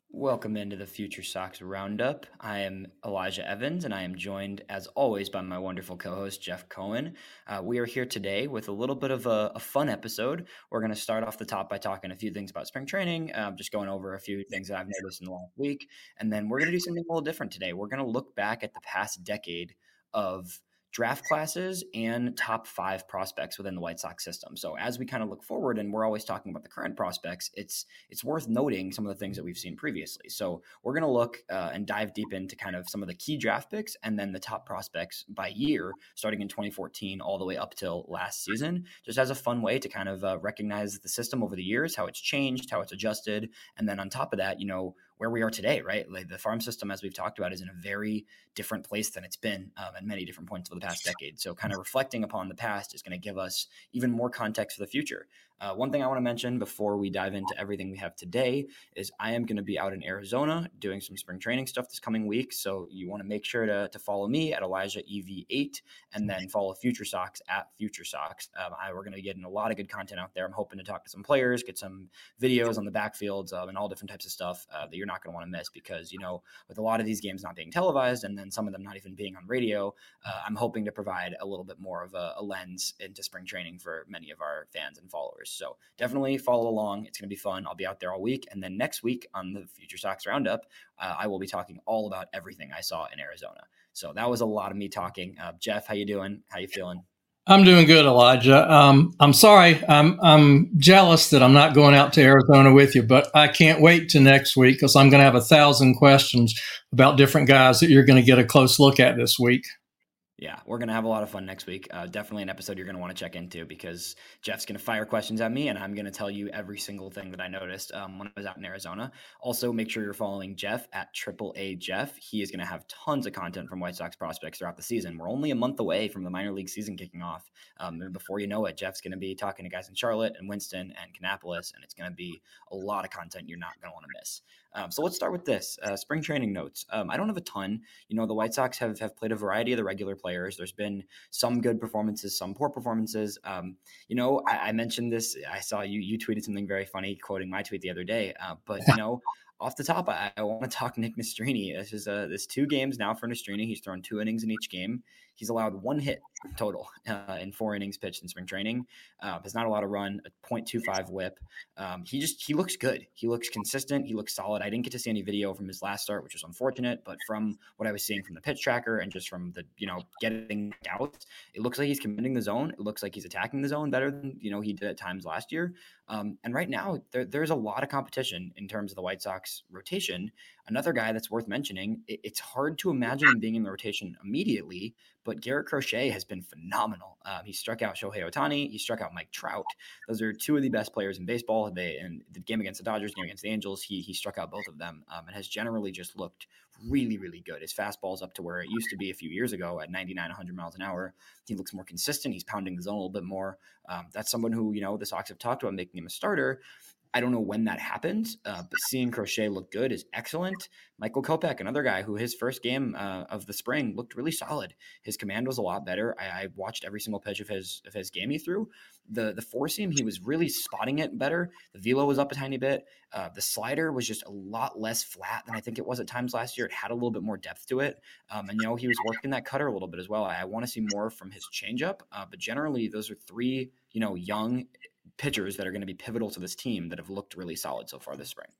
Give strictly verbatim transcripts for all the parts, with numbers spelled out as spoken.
Welcome into the Future Sox Roundup. I am Elijah Evans, and I am joined, as always, by my wonderful co-host, Jeff Cohen. Uh, we are here today with a little bit of a, a fun episode. We're going to start off the top by talking a few things about spring training, um, just going over a few things that I've noticed in the last week. And then we're going to do something a little different today. We're going to look back at the past decade of draft classes and top five prospects within the White Sox system. So as we kind of look forward, and we're always talking about the current prospects, it's it's worth noting some of the things that we've seen previously. So we're going to look uh, and dive deep into kind of some of the key draft picks and then the top prospects by year, starting in twenty fourteen all the way up till last season, just as a fun way to kind of uh, recognize the system over the years, how it's changed, how it's adjusted. And then on top of that, you know, where we are today, right? Like the farm system, as we've talked about, is in a very different place than it's been um, at many different points over the past decade. So kind of reflecting upon the past is going to give us even more context for the future. Uh, one thing I want to mention before we dive into everything we have today is I am going to be out in Arizona doing some spring training stuff this coming week. So you want to make sure to, to follow me at Elijah E V eight and then follow Future Sox at Future Sox. Um, I, we're going to be getting a lot of good content out there. I'm hoping to talk to some players, get some videos on the backfields um, and all different types of stuff uh, that you're not going to want to miss because, you know, with a lot of these games not being televised and then some of them not even being on radio, uh, I'm hoping to provide a little bit more of a, a lens into spring training for many of our fans and followers. So definitely follow along. It's going to be fun. I'll be out there all week. And then next week on the Future Sox Roundup, uh, I will be talking all about everything I saw in Arizona. So that was a lot of me talking. Uh, Jeff, how you doing? How you feeling? I'm doing good, Elijah. Um, I'm sorry. I'm I'm jealous that I'm not going out to Arizona with you, but I can't wait to next week because I'm going to have a thousand questions about different guys that you're going to get a close look at this week. Yeah, we're going to have a lot of fun next week. Uh, definitely an episode you're going to want to check into because Jeff's going to fire questions at me and I'm going to tell you every single thing that I noticed um, when I was out in Arizona. Also, make sure you're following Jeff at Triple A Jeff. He is going to have tons of content from White Sox prospects throughout the season. We're only a month away from the minor league season kicking off. Um, and before you know it, Jeff's going to be talking to guys in Charlotte and Winston and Kannapolis, and it's going to be a lot of content you're not going to want to miss. Um, so let's start with this. Uh, spring training notes. Um, I don't have a ton. You know, the White Sox have, have played a variety of the regular players. There's been some good performances, some poor performances. Um, you know, I, I mentioned this. I saw you you tweeted something very funny, quoting my tweet the other day. Uh, but, you know, off the top, I, I want to talk Nick Nastrini. This is uh, this two games now for Nastrini. He's thrown two innings in each game. He's allowed one hit total uh, in four innings pitched in spring training. Uh, has not allowed a run, a point two five whip. Um, he just he looks good. He looks consistent. He looks solid. I didn't get to see any video from his last start, which was unfortunate. But from what I was seeing from the pitch tracker and just from the you know getting out, it looks like he's committing the zone. It looks like he's attacking the zone better than you know he did at times last year. Um, and right now, there, there's a lot of competition in terms of the White Sox rotation. Another guy that's worth mentioning, it, it's hard to imagine him being in the rotation immediately, but Garrett Crochet has been phenomenal. Um, he struck out Shohei Ohtani. He struck out Mike Trout. Those are two of the best players in baseball. They in the game against the Dodgers, game against the Angels, he he struck out both of them um, and has generally just looked really, really good. His fastball's up to where it used to be a few years ago at ninety-nine, one hundred miles an hour. He looks more consistent. He's pounding the zone a little bit more. Um, that's someone who, you know, the Sox have talked about making him a starter. I don't know when that happened, uh, but seeing Crochet look good is excellent. Michael Kopech, another guy who his first game uh, of the spring looked really solid. His command was a lot better. I, I watched every single pitch of his of his game he threw. The the four seam, he was really spotting it better. The velo was up a tiny bit. Uh, the slider was just a lot less flat than I think it was at times last year. It had a little bit more depth to it. Um, and, you know, he was working that cutter a little bit as well. I, I want to see more from his changeup. Uh, but generally, those are three, you know, young pitchers that are going to be pivotal to this team that have looked really solid so far this spring.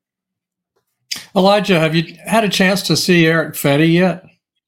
Elijah, have you had a chance to see Erick Fedde yet?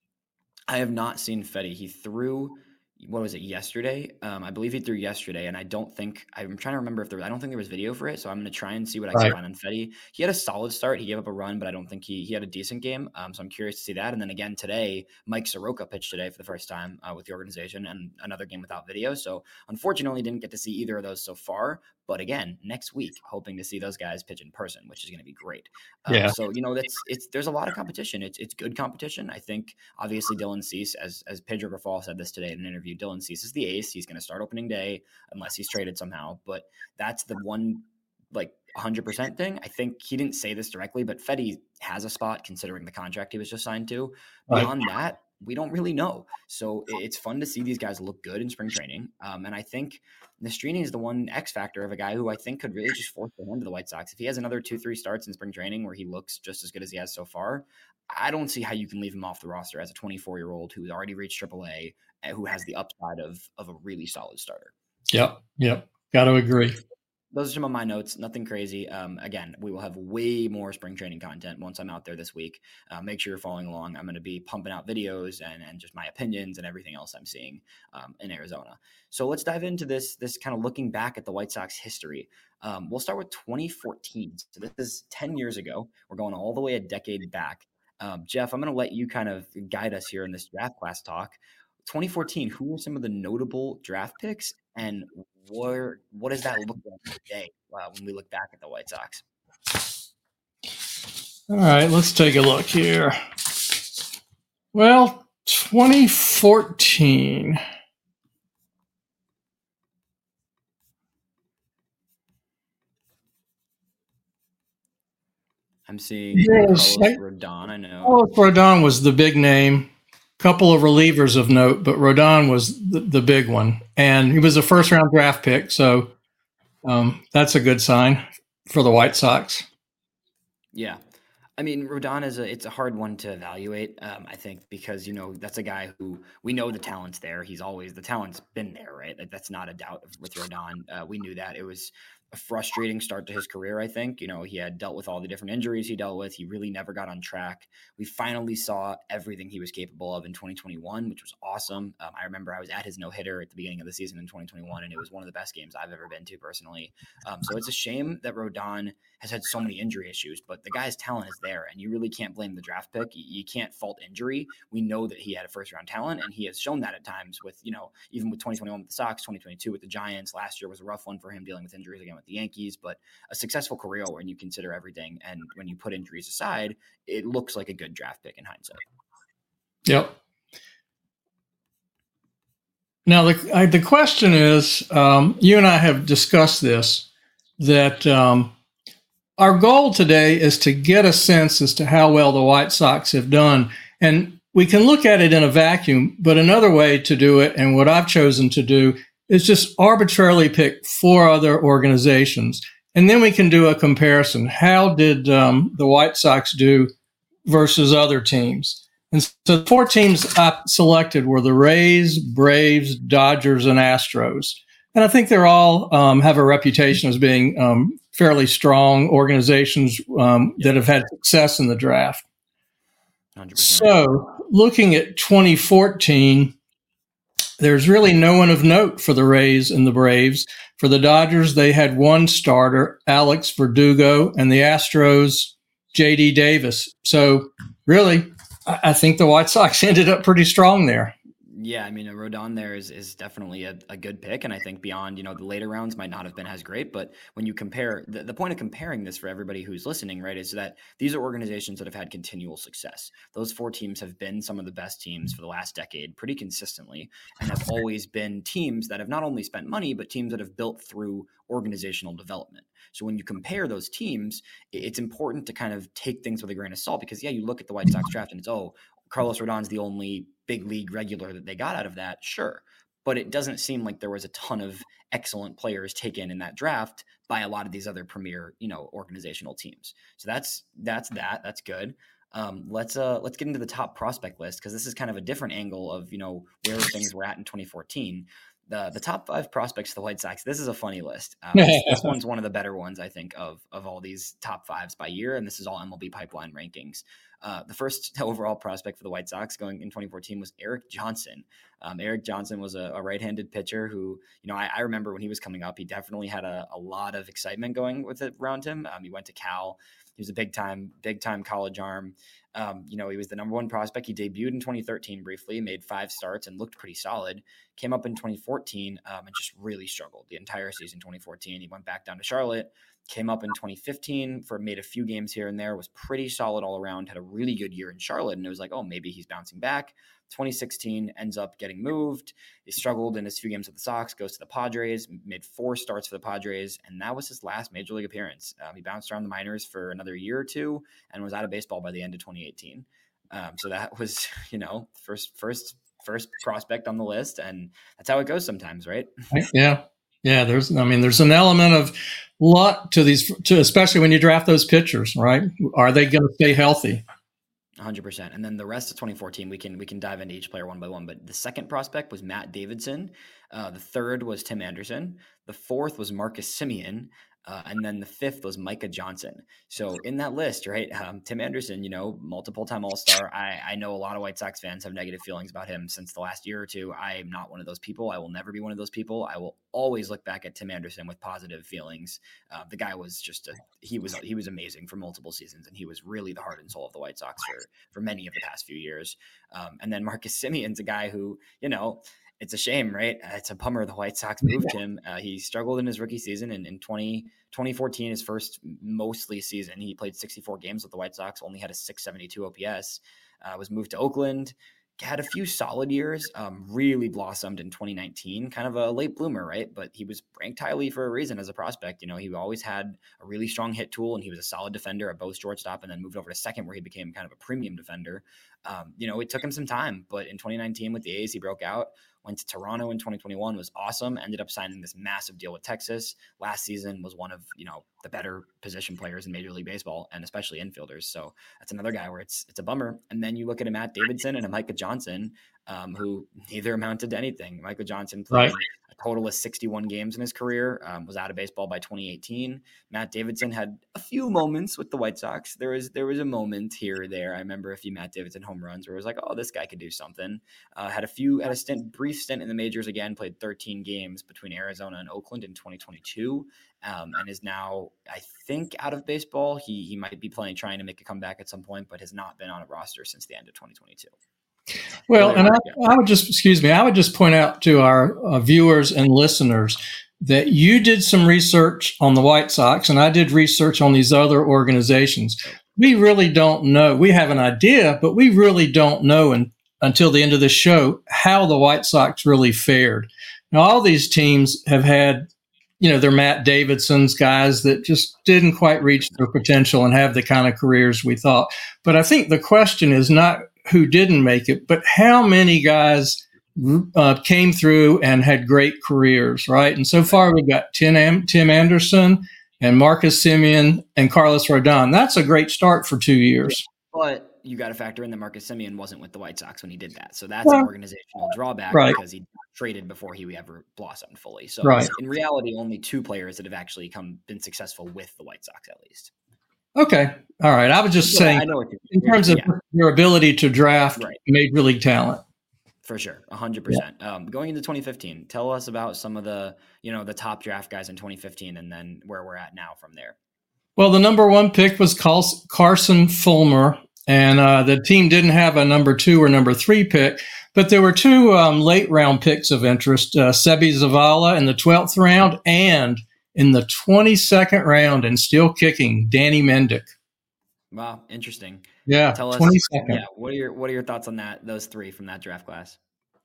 I have not seen Fedde. He threw, what was it, yesterday? Um, I believe he threw yesterday, and I don't think, I'm trying to remember if there was, I don't think there was video for it, so I'm going to try and see what I Right. can find on Fedde. He had a solid start. He gave up a run, but I don't think he he had a decent game, um, so I'm curious to see that. And then again today, Mike Soroka pitched today for the first time uh, with the organization, and another game without video, so unfortunately didn't get to see either of those so far. But again, next week, hoping to see those guys pitch in person, which is going to be great. Um, Yeah. So, you know, that's it's there's a lot of competition. It's it's good competition. I think, obviously, Dylan Cease, as as Pedro Grafal said this today in an interview, Dylan Cease is the ace. He's going to start opening day unless he's traded somehow. But that's the one, like, one hundred percent thing. I think he didn't say this directly, but Fedde has a spot considering the contract he was just signed to. Right. Beyond that, we don't really know. So it's fun to see these guys look good in spring training. Um, and I think Nastrini is the one X factor of a guy who I think could really just force the hand to the White Sox. If he has another two, three starts in spring training where he looks just as good as he has so far, I don't see how you can leave him off the roster as a twenty-four-year-old who's already reached triple A and who has the upside of of a really solid starter. Yep, yep. Got to agree. Those are some of my notes. Nothing crazy. Um, again, we will have way more spring training content once I'm out there this week. Uh, make sure you're following along. I'm going to be pumping out videos and, and just my opinions and everything else I'm seeing um, in Arizona. So let's dive into this, this kind of looking back at the White Sox history. Um, we'll start with twenty fourteen. So this is ten years ago. We're going all the way a decade back. Um, Jeff, I'm going to let you kind of guide us here in this draft class talk. twenty fourteen, who were some of the notable draft picks, and where, what does that look like today uh, when we look back at the White Sox? All right, let's take a look here. Well, twenty fourteen. I'm seeing yes, Carlos Rodon, I know. Carlos Rodon was the big name. Couple of relievers of note, but Rodon was the, the big one. And he was a first-round draft pick, so um, that's a good sign for the White Sox. Yeah. I mean, Rodon is a, it's a hard one to evaluate, um, I think, because, you know, that's a guy who we know the talent's there. He's always, the talent's been there, right? That's not a doubt with Rodon. Uh, we knew that. It was a frustrating start to his career, I think. You know, he had dealt with all the different injuries he dealt with. He really never got on track. We finally saw everything he was capable of in twenty twenty-one, which was awesome. Um, I remember I was at his no-hitter at the beginning of the season in twenty twenty-one, and it was one of the best games I've ever been to personally. Um, so it's a shame that Rodon has had so many injury issues, but the guy's talent is there, and you really can't blame the draft pick. You, you can't fault injury. We know that he had a first-round talent, and he has shown that at times with, you know, even with twenty twenty-one with the Sox, twenty twenty-two with the Giants. Last year was a rough one for him dealing with injuries again with the Yankees, but a successful career when you consider everything. And when you put injuries aside, it looks like a good draft pick in hindsight. Yep. Now, the, I, the question is, um, you and I have discussed this, that um, our goal today is to get a sense as to how well the White Sox have done. And we can look at it in a vacuum, but another way to do it, and what I've chosen to do, is just arbitrarily pick four other organizations. And then we can do a comparison. How did um, the White Sox do versus other teams? And so the four teams I selected were the Rays, Braves, Dodgers, and Astros. And I think they're all um, have a reputation as being um, fairly strong organizations um, that have had success in the draft. one hundred percent. So looking at twenty fourteen, there's really no one of note for the Rays and the Braves. For the Dodgers, they had one starter, Alex Verdugo, and the Astros, J D Davis. So really, I think the White Sox ended up pretty strong there. Yeah, I mean, a Rodon there is is definitely a, a good pick, and I think beyond, you know, the later rounds might not have been as great, but when you compare, the, the point of comparing this for everybody who's listening, right, is that these are organizations that have had continual success. Those four teams have been some of the best teams for the last decade pretty consistently, and have always been teams that have not only spent money, but teams that have built through organizational development. So when you compare those teams, it's important to kind of take things with a grain of salt, because, yeah, you look at the White Sox draft and it's, oh, Carlos Rodon's the only big league regular that they got out of that, sure. But it doesn't seem like there was a ton of excellent players taken in that draft by a lot of these other premier, you know, organizational teams. So that's that's that. That's good. Um, let's uh let's get into the top prospect list, because this is kind of a different angle of, you know, where things were at in twenty fourteen. The the top five prospects for the White Sox. This is a funny list. Um, this, this one's one of the better ones, I think, of of all these top fives by year, and this is all M L B Pipeline rankings. Uh, the first overall prospect for the White Sox going in twenty fourteen was Eric Johnson. Um, Eric Johnson was a, a right-handed pitcher who, you know, I, I remember when he was coming up, he definitely had a, a lot of excitement going with it around him. Um, he went to Cal. He was a big time, big time college arm. Um, you know, he was the number one prospect. He debuted in twenty thirteen briefly, made five starts and looked pretty solid. Came up in twenty fourteen um, and just really struggled the entire season. twenty fourteen, he went back down to Charlotte. Came up in twenty fifteen for made a few games here and there, was pretty solid all around, had a really good year in Charlotte, and it was like, oh, maybe he's bouncing back. twenty sixteen ends up getting moved. He struggled in his few games with the Sox, goes to the Padres, made four starts for the Padres, and that was his last major league appearance. Um, he bounced around the minors for another year or two and was out of baseball by the end of twenty eighteen. Um, so that was, you know, first, first, first prospect on the list. And that's how it goes sometimes, right? Yeah. Yeah. There's, I mean, there's an element of luck to these, to, especially when you draft those pitchers, right? Are they going to stay healthy? one hundred percent. And then the rest of twenty fourteen, we can we can dive into each player one by one. But the second prospect was Matt Davidson. Uh, the third was Tim Anderson. The fourth was Marcus Semien. Uh, and then the fifth was Micah Johnson. So in that list, right, um, Tim Anderson, you know, multiple-time All-Star. I, I know a lot of White Sox fans have negative feelings about him since the last year or two. I am not one of those people. I will never be one of those people. I will always look back at Tim Anderson with positive feelings. Uh, the guy was just a, he was he was amazing for multiple seasons, and he was really the heart and soul of the White Sox for for many of the past few years. Um, and then Marcus Semien's a guy who, you know, it's a shame, right? It's a bummer the White Sox moved him. Uh, he struggled in his rookie season, and in twenty, twenty fourteen, his first mostly season, he played sixty-four games with the White Sox, only had a six seventy-two O P S, uh, was moved to Oakland, had a few solid years, um, really blossomed in twenty nineteen, kind of a late bloomer, right? But he was ranked highly for a reason as a prospect. You know, he always had a really strong hit tool, and he was a solid defender at both shortstop, and then moved over to second where he became kind of a premium defender. Um, you know, it took him some time, but in twenty nineteen with the A's, he broke out. Went to Toronto in twenty twenty-one, was awesome. Ended up signing this massive deal with Texas. Last season was one of, you know, the better position players in Major League Baseball, and especially infielders. So that's another guy where it's it's a bummer. And then you look at a Matt Davidson and a Micah Johnson, um, who neither amounted to anything. Micah Johnson played right. a total of sixty-one games in his career, um, was out of baseball by twenty eighteen. Matt Davidson had a few moments with the White Sox. There was there was a moment here or there. I remember a few Matt Davidson home runs where it was like, oh, this guy could do something. Uh, had a few, had a stint, brief stint in the majors again, played thirteen games between Arizona and Oakland in twenty twenty-two, um, and is now, I think, out of baseball. He he might be playing, trying to make a comeback at some point, but has not been on a roster since the end of twenty twenty-two. Well, and I, I would just, excuse me, I would just point out to our uh, viewers and listeners that you did some research on the White Sox, and I did research on these other organizations. We really don't know. We have an idea, but we really don't know in, until the end of the show how the White Sox really fared. Now, all these teams have had, you know, their Matt Davidsons, guys that just didn't quite reach their potential and have the kind of careers we thought. But I think the question is not who didn't make it, but how many guys uh, came through and had great careers, right? And so far, we've got Tim, Am- Tim Anderson and Marcus Semien and Carlos Rodon. That's a great start for two years. But you got to factor in that Marcus Semien wasn't with the White Sox when he did that. So that's well, an organizational drawback right. because he got traded before he ever blossomed fully. So right. in reality, only two players that have actually come been successful with the White Sox at least. Okay. All right. I was just yeah, saying, I know in terms of yeah. your ability to draft right. Major League talent. For sure. A hundred percent. Um, going into twenty fifteen, tell us about some of the, you know, the top draft guys in twenty fifteen and then where we're at now from there. Well, the number one pick was Carson Fulmer, and uh, the team didn't have a number two or number three pick, but there were two um, late round picks of interest, uh, Sebi Zavala in the twelfth round and in the twenty-second round and still kicking, Danny Mendick. Wow, interesting. Yeah, tell us. twenty-second. Yeah, what are your what are your thoughts on that? Those three from that draft class.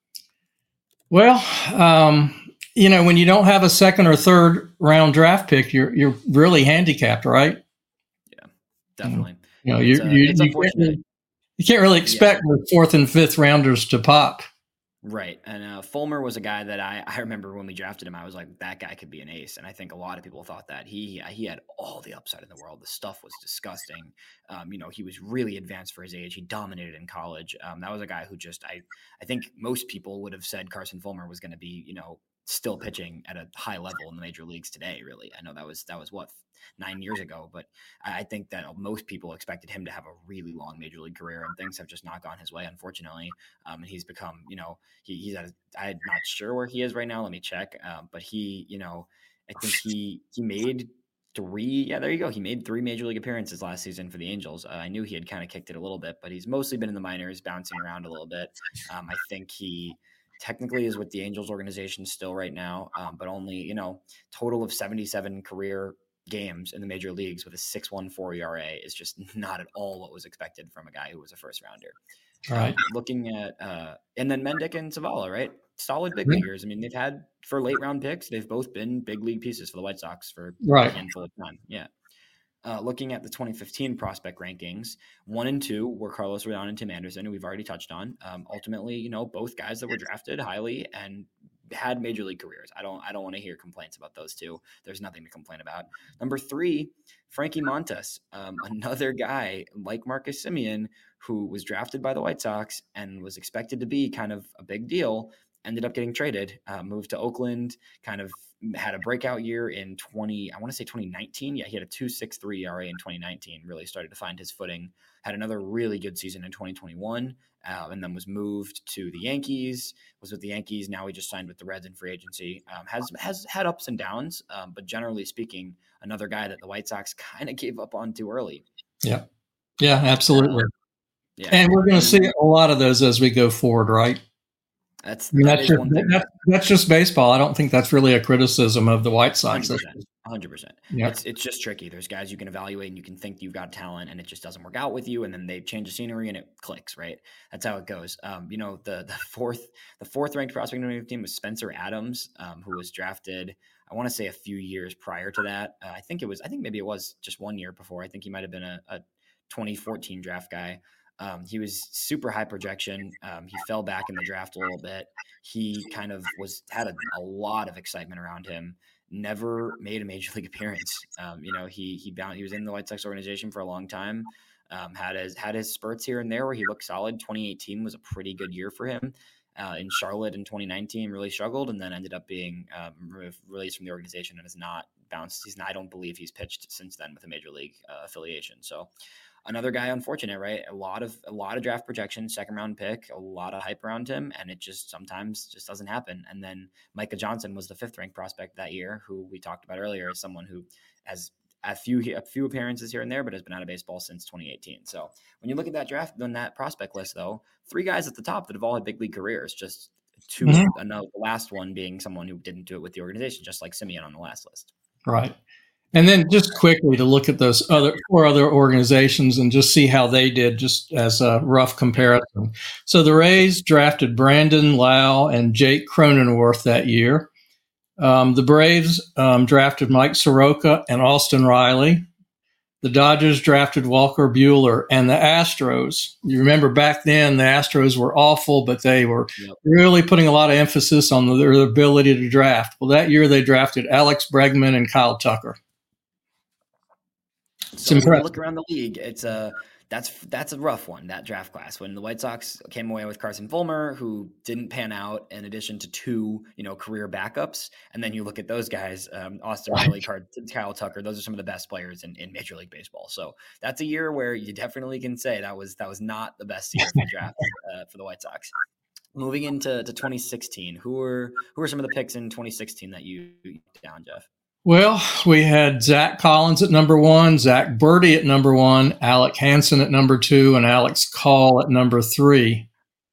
Well, um, you know, when you don't have a second or third round draft pick, you're you're really handicapped, right? Yeah, definitely. You know, you uh, you, you, can't, you can't really expect yeah. the fourth and fifth rounders to pop. Right. And uh, Fulmer was a guy that I, I remember when we drafted him, I was like, that guy could be an ace. And I think a lot of people thought that. He he had all the upside in the world. The stuff was disgusting. Um, you know, he was really advanced for his age. He dominated in college. Um, that was a guy who just, I, I think most people would have said Carson Fulmer was going to be, you know, still pitching at a high level in the major leagues today, really. I know that was, that was what, nine years ago, but I think that most people expected him to have a really long major league career, and things have just not gone his way, unfortunately. Um, and he's become, you know, he, he's at, a, I'm not sure where he is right now. Let me check. Um, but he, you know, I think he, he made three, yeah, there you go. He made three major league appearances last season for the Angels. Uh, I knew he had kind of kicked it a little bit, but he's mostly been in the minors, bouncing around a little bit. Um, I think he technically is with the Angels organization still right now, um, but only, you know, total of seventy-seven career games in the major leagues with a six point one four E R A is just not at all what was expected from a guy who was a first rounder. Right. Um, looking at, uh, and then Mendick and Zavala, right? Solid big leaguers. I mean, they've had for late round picks, they've both been big league pieces for the White Sox for right. a handful of time. Yeah. Uh, looking at the twenty fifteen prospect rankings, one and two were Carlos Rodon and Tim Anderson, who we've already touched on. Um, ultimately, you know, both guys that were drafted highly and had major league careers. I don't I don't want to hear complaints about those two. There's nothing to complain about. Number three, Frankie Montas, um, another guy like Marcus Semien, who was drafted by the White Sox and was expected to be kind of a big deal, ended up getting traded, uh, moved to Oakland, kind of had a breakout year in twenty, I want to say twenty nineteen. Yeah, he had a two point six three E R A in twenty nineteen, really started to find his footing, had another really good season in twenty twenty-one, uh, and then was moved to the Yankees, was with the Yankees. Now he just signed with the Reds in free agency. Um, has, has had ups and downs, um, but generally speaking, another guy that the White Sox kind of gave up on too early. Yeah. Yeah, absolutely. Uh, yeah. And we're going to see a lot of those as we go forward, right? That's, I mean, that that's, just, that's, that's just baseball. I don't think that's really a criticism of the White Sox. one hundred percent. Yeah. It's it's just tricky. There's guys you can evaluate and you can think you've got talent and it just doesn't work out with you, and then they change the scenery and it clicks, right? That's how it goes. Um, you know, the the fourth the fourth ranked prospect in the team was Spencer Adams, um, who was drafted, I want to say a few years prior to that. Uh, I think it was I think maybe it was just one year before. I think he might have been a, a twenty fourteen draft guy. Um, he was super high projection. Um, he fell back in the draft a little bit. He kind of was had a, a lot of excitement around him. Never made a major league appearance. Um, you know, he he bound, he was in the White Sox organization for a long time. Um, had his had his spurts here and there where he looked solid. twenty eighteen was a pretty good year for him. Uh, in Charlotte in twenty nineteen, really struggled, and then ended up being um, re- released from the organization and has not bounced. He's not, I don't believe he's pitched since then with a major league uh, affiliation. So. Another guy, unfortunate, right? A lot of a lot of draft projections, second round pick, a lot of hype around him, and it just sometimes just doesn't happen. And then Micah Johnson was the fifth ranked prospect that year, who we talked about earlier, as someone who has a few a few appearances here and there, but has been out of baseball since twenty eighteen. So when you look at that draft, on that prospect list, though, three guys at the top that have all had big league careers, just two. Mm-hmm. Another, the last one being someone who didn't do it with the organization, just like Semien on the last list. Right. And then just quickly to look at those other four other organizations and just see how they did, just as a rough comparison. So the Rays drafted Brandon Lau and Jake Cronenworth that year. Um, the Braves um, drafted Mike Soroka and Austin Riley. The Dodgers drafted Walker Buehler, and the Astros. You remember back then the Astros were awful, but they were yep. really putting a lot of emphasis on their ability to draft. Well, that year they drafted Alex Bregman and Kyle Tucker. So when you look around the league, it's a that's that's a rough one, that draft class. When the White Sox came away with Carson Fulmer, who didn't pan out, in addition to two, you know, career backups, and then you look at those guys, um, Austin Riley, Kyle Tucker, those are some of the best players in, in Major League Baseball. So that's a year where you definitely can say that was that was not the best year for the draft uh, for the White Sox. Moving into to twenty sixteen, who were who were some of the picks in twenty sixteen that you down, Jeff? Well, we had Zach Collins at number one, Zach Birdie at number one, Alec Hansen at number two, and Alex Call at number three.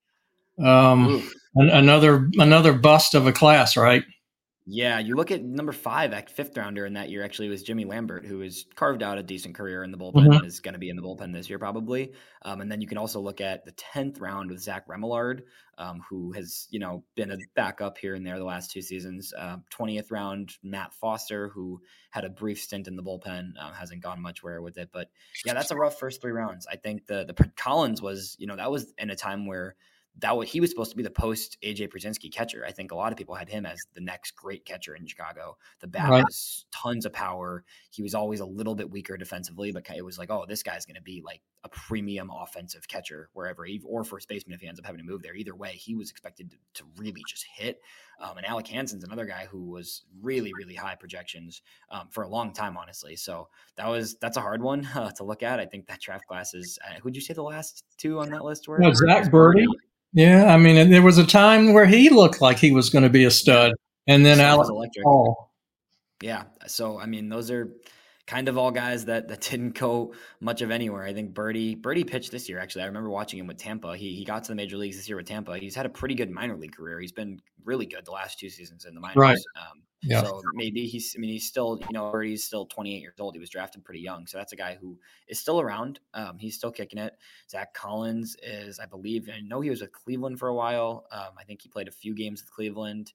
Um, an, another another bust of a class, right? Yeah, you look at number five, at fifth rounder in that year actually was Jimmy Lambert, who has carved out a decent career in the bullpen, mm-hmm. and is going to be in the bullpen this year probably. Um, and then you can also look at the tenth round with Zach Remillard, um, who has, you know, been a backup here and there the last two seasons. Uh, twentieth round, Matt Foster, who had a brief stint in the bullpen, uh, hasn't gone much where with it. But yeah, that's a rough first three rounds. I think the the Collins was, you know, that was in a time where that was, he was supposed to be the post A J Pierzynski catcher. I think a lot of people had him as the next great catcher in Chicago. The bat right. was tons of power. He was always a little bit weaker defensively, but it was like, oh, this guy's going to be like a premium offensive catcher wherever he, or first baseman if he ends up having to move there. Either way, he was expected to, to really just hit. Um, and Alec Hansen's another guy who was really, really high projections um, for a long time, honestly. So that was that's a hard one uh, to look at. I think that draft class is. Uh, who'd you say the last two on that list were? No, Zach Birdie. Yeah, I mean, there was a time where he looked like he was going to be a stud, and then Alex Paul. Yeah, so I mean, those are kind of all guys that, that didn't go much of anywhere. I think Birdie Birdie pitched this year. Actually, I remember watching him with Tampa. He he got to the major leagues this year with Tampa. He's had a pretty good minor league career. He's been really good the last two seasons in the minors. Right. Um, yeah. So maybe he's. I mean, he's still. You know, Birdie's still twenty-eight years old. He was drafted pretty young, so that's a guy who is still around. Um, he's still kicking it. Zach Collins is, I believe, I know he was with Cleveland for a while. Um, I think he played a few games with Cleveland.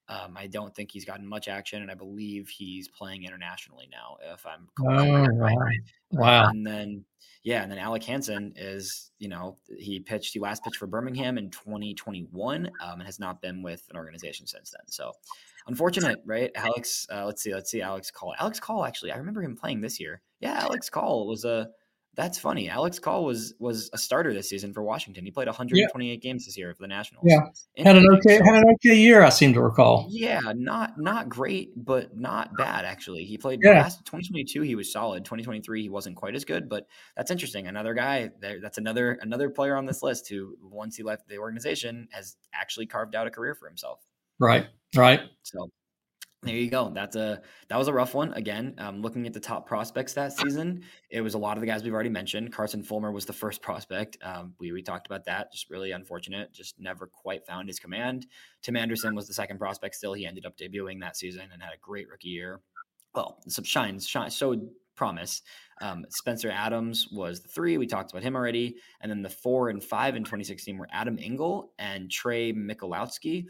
Um, I don't think he's gotten much action, and I believe he's playing internationally now, if I'm Oh, correct. wow. Um, Wow. and then, yeah, and then Alec Hansen is, you know, he pitched, he last pitched for Birmingham in twenty twenty-one um, and has not been with an organization since then. So unfortunate, right? Alex, uh, let's see, let's see, Alex Call. Alex Call, actually, I remember him playing this year. Yeah, Alex Call was a, that's funny. Alex Call was was a starter this season for Washington. He played Yeah. one hundred twenty-eight games this year for the Nationals. Yeah. Had an okay, So, had an okay year, I seem to recall. yeah, not not great, but not bad actually. He played Yeah. last twenty twenty-two. He was solid. twenty twenty-three, he wasn't quite as good, but that's interesting. Another guy there. That's another another player on this list who, once he left the organization, has actually carved out a career for himself. Right. Right. So there you go. That's a that was a rough one. Again, um, looking at the top prospects that season, it was a lot of the guys we've already mentioned. Carson Fulmer was the first prospect. Um, we we talked about that. Just really unfortunate. Just never quite found his command. Tim Anderson was the second prospect. Still, he ended up debuting that season and had a great rookie year. Well, some shines, shine, showed promise. Um, Spencer Adams was the three. We talked about him already. And then the four and five in twenty sixteen were Adam Engel and Trey Michalowski.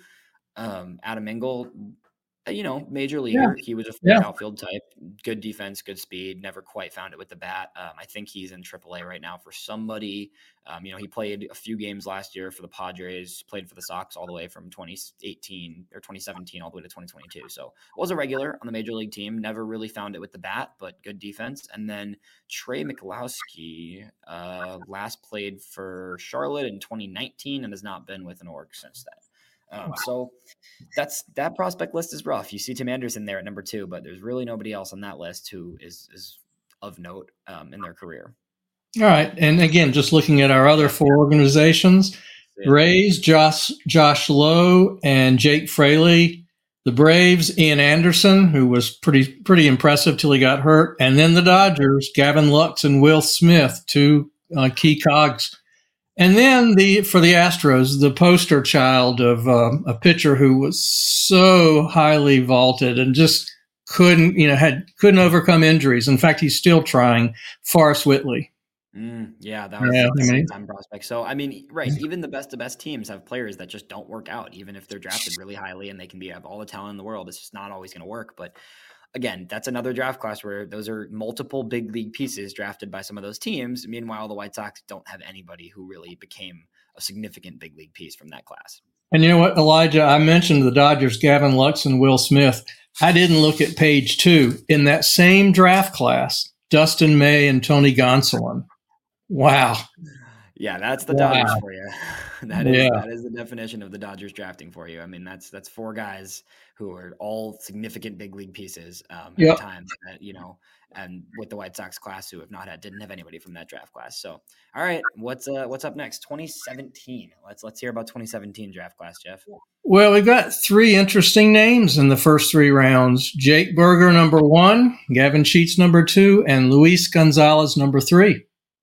Um, Adam Engel, you know, major leaguer. Yeah. He was a yeah. outfield type, good defense, good speed, never quite found it with the bat. Um, I think he's in triple A right now for somebody. Um, you know, he played a few games last year for the Padres, played for the Sox all the way from twenty eighteen or twenty seventeen all the way to twenty twenty-two. So was a regular on the major league team, never really found it with the bat, but good defense. And then Trey Michalowski uh, last played for Charlotte in twenty nineteen and has not been with an org since then. Um, so that's that prospect list is rough. You see Tim Anderson there at number two, but there's really nobody else on that list who is is of note um, in their career. All right, and again, just looking at our other four organizations: yeah. Rays, Josh Josh Lowe, and Jake Fraley. The Braves, Ian Anderson, who was pretty pretty impressive till he got hurt, and then the Dodgers, Gavin Lux and Will Smith, two uh, key cogs. And then the for the Astros, the poster child of um, a pitcher who was so highly vaulted and just couldn't, you know, had couldn't overcome injuries. In fact, he's still trying. Forrest Whitley. Mm, yeah, that was yeah, the I mean, time prospect. So I mean, right, even the best of best teams have players that just don't work out, even if they're drafted really highly and they can be have all the talent in the world. It's just not always going to work. But again, that's another draft class where those are multiple big league pieces drafted by some of those teams. Meanwhile, the White Sox don't have anybody who really became a significant big league piece from that class. And you know what, Elijah, I mentioned the Dodgers, Gavin Lux and Will Smith. I didn't look at page two. In that same draft class, Dustin May and Tony Gonsolin. Wow. Yeah, that's the wow. Dodgers for you. That is yeah. that is the definition of the Dodgers drafting for you. I mean, that's that's four guys who are all significant big league pieces um, yep. at times that, you know, and with the White Sox class who have not had didn't have anybody from that draft class. So, all right, what's uh, what's up next? twenty seventeen. Let's let's hear about twenty seventeen draft class, Jeff. Well, we've got three interesting names in the first three rounds: Jake Burger, number one; Gavin Sheets, number two; and Luis Gonzalez, number three.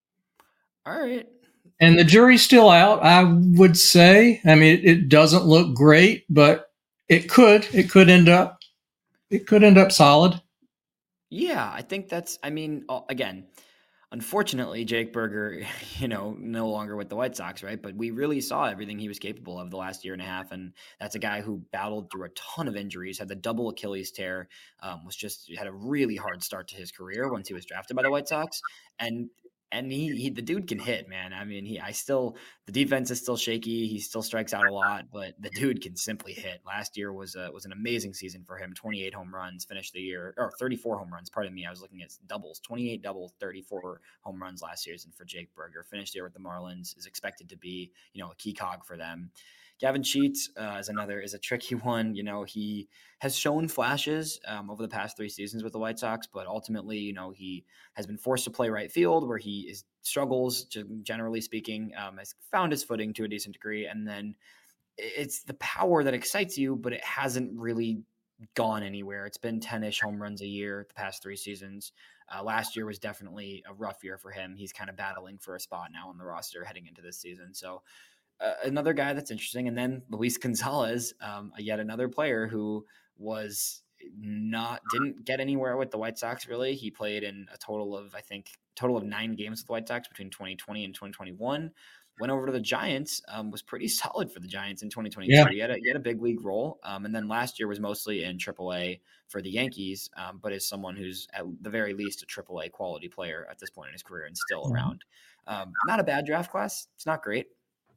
All right. And the jury's still out, I would say. I mean, it, it doesn't look great, but it could. It could end up. It could end up solid. Yeah, I think that's. I mean, again, unfortunately, Jake Burger, you know, no longer with the White Sox, right? But we really saw everything he was capable of the last year and a half, and that's a guy who battled through a ton of injuries, had the double Achilles tear, um, was just had a really hard start to his career once he was drafted by the White Sox, and. And he, he, the dude can hit, man. I mean, he, I still, the defense is still shaky. He still strikes out a lot, but the dude can simply hit. Last year was a, was an amazing season for him. twenty-eight home runs, finished the year, or thirty-four home runs. Pardon me. I was looking at doubles, twenty-eight doubles, thirty-four home runs last season for Jake Burger. Finished the year with the Marlins, is expected to be, you know, a key cog for them. Gavin Sheets uh, is another is a tricky one. You know, he has shown flashes um, over the past three seasons with the White Sox, but ultimately, you know, he has been forced to play right field where he is struggles, generally speaking, um, has found his footing to a decent degree. And then it's the power that excites you, but it hasn't really gone anywhere. It's been ten-ish home runs a year the past three seasons. Uh, last year was definitely a rough year for him. He's kind of battling for a spot now on the roster heading into this season. So Uh, another guy that's interesting. And then Luis Gonzalez, um, yet another player who was not, didn't get anywhere with the White Sox really. He played in a total of, I think, total of nine games with the White Sox between twenty twenty and twenty twenty-one. went over to the Giants, um, was pretty solid for the Giants in twenty twenty-two. Yeah. He had a, he had a big league role. Um, and then last year was mostly in triple A for the Yankees, um, but is someone who's at the very least a triple A quality player at this point in his career and still around. Um, not a bad draft class. It's not great.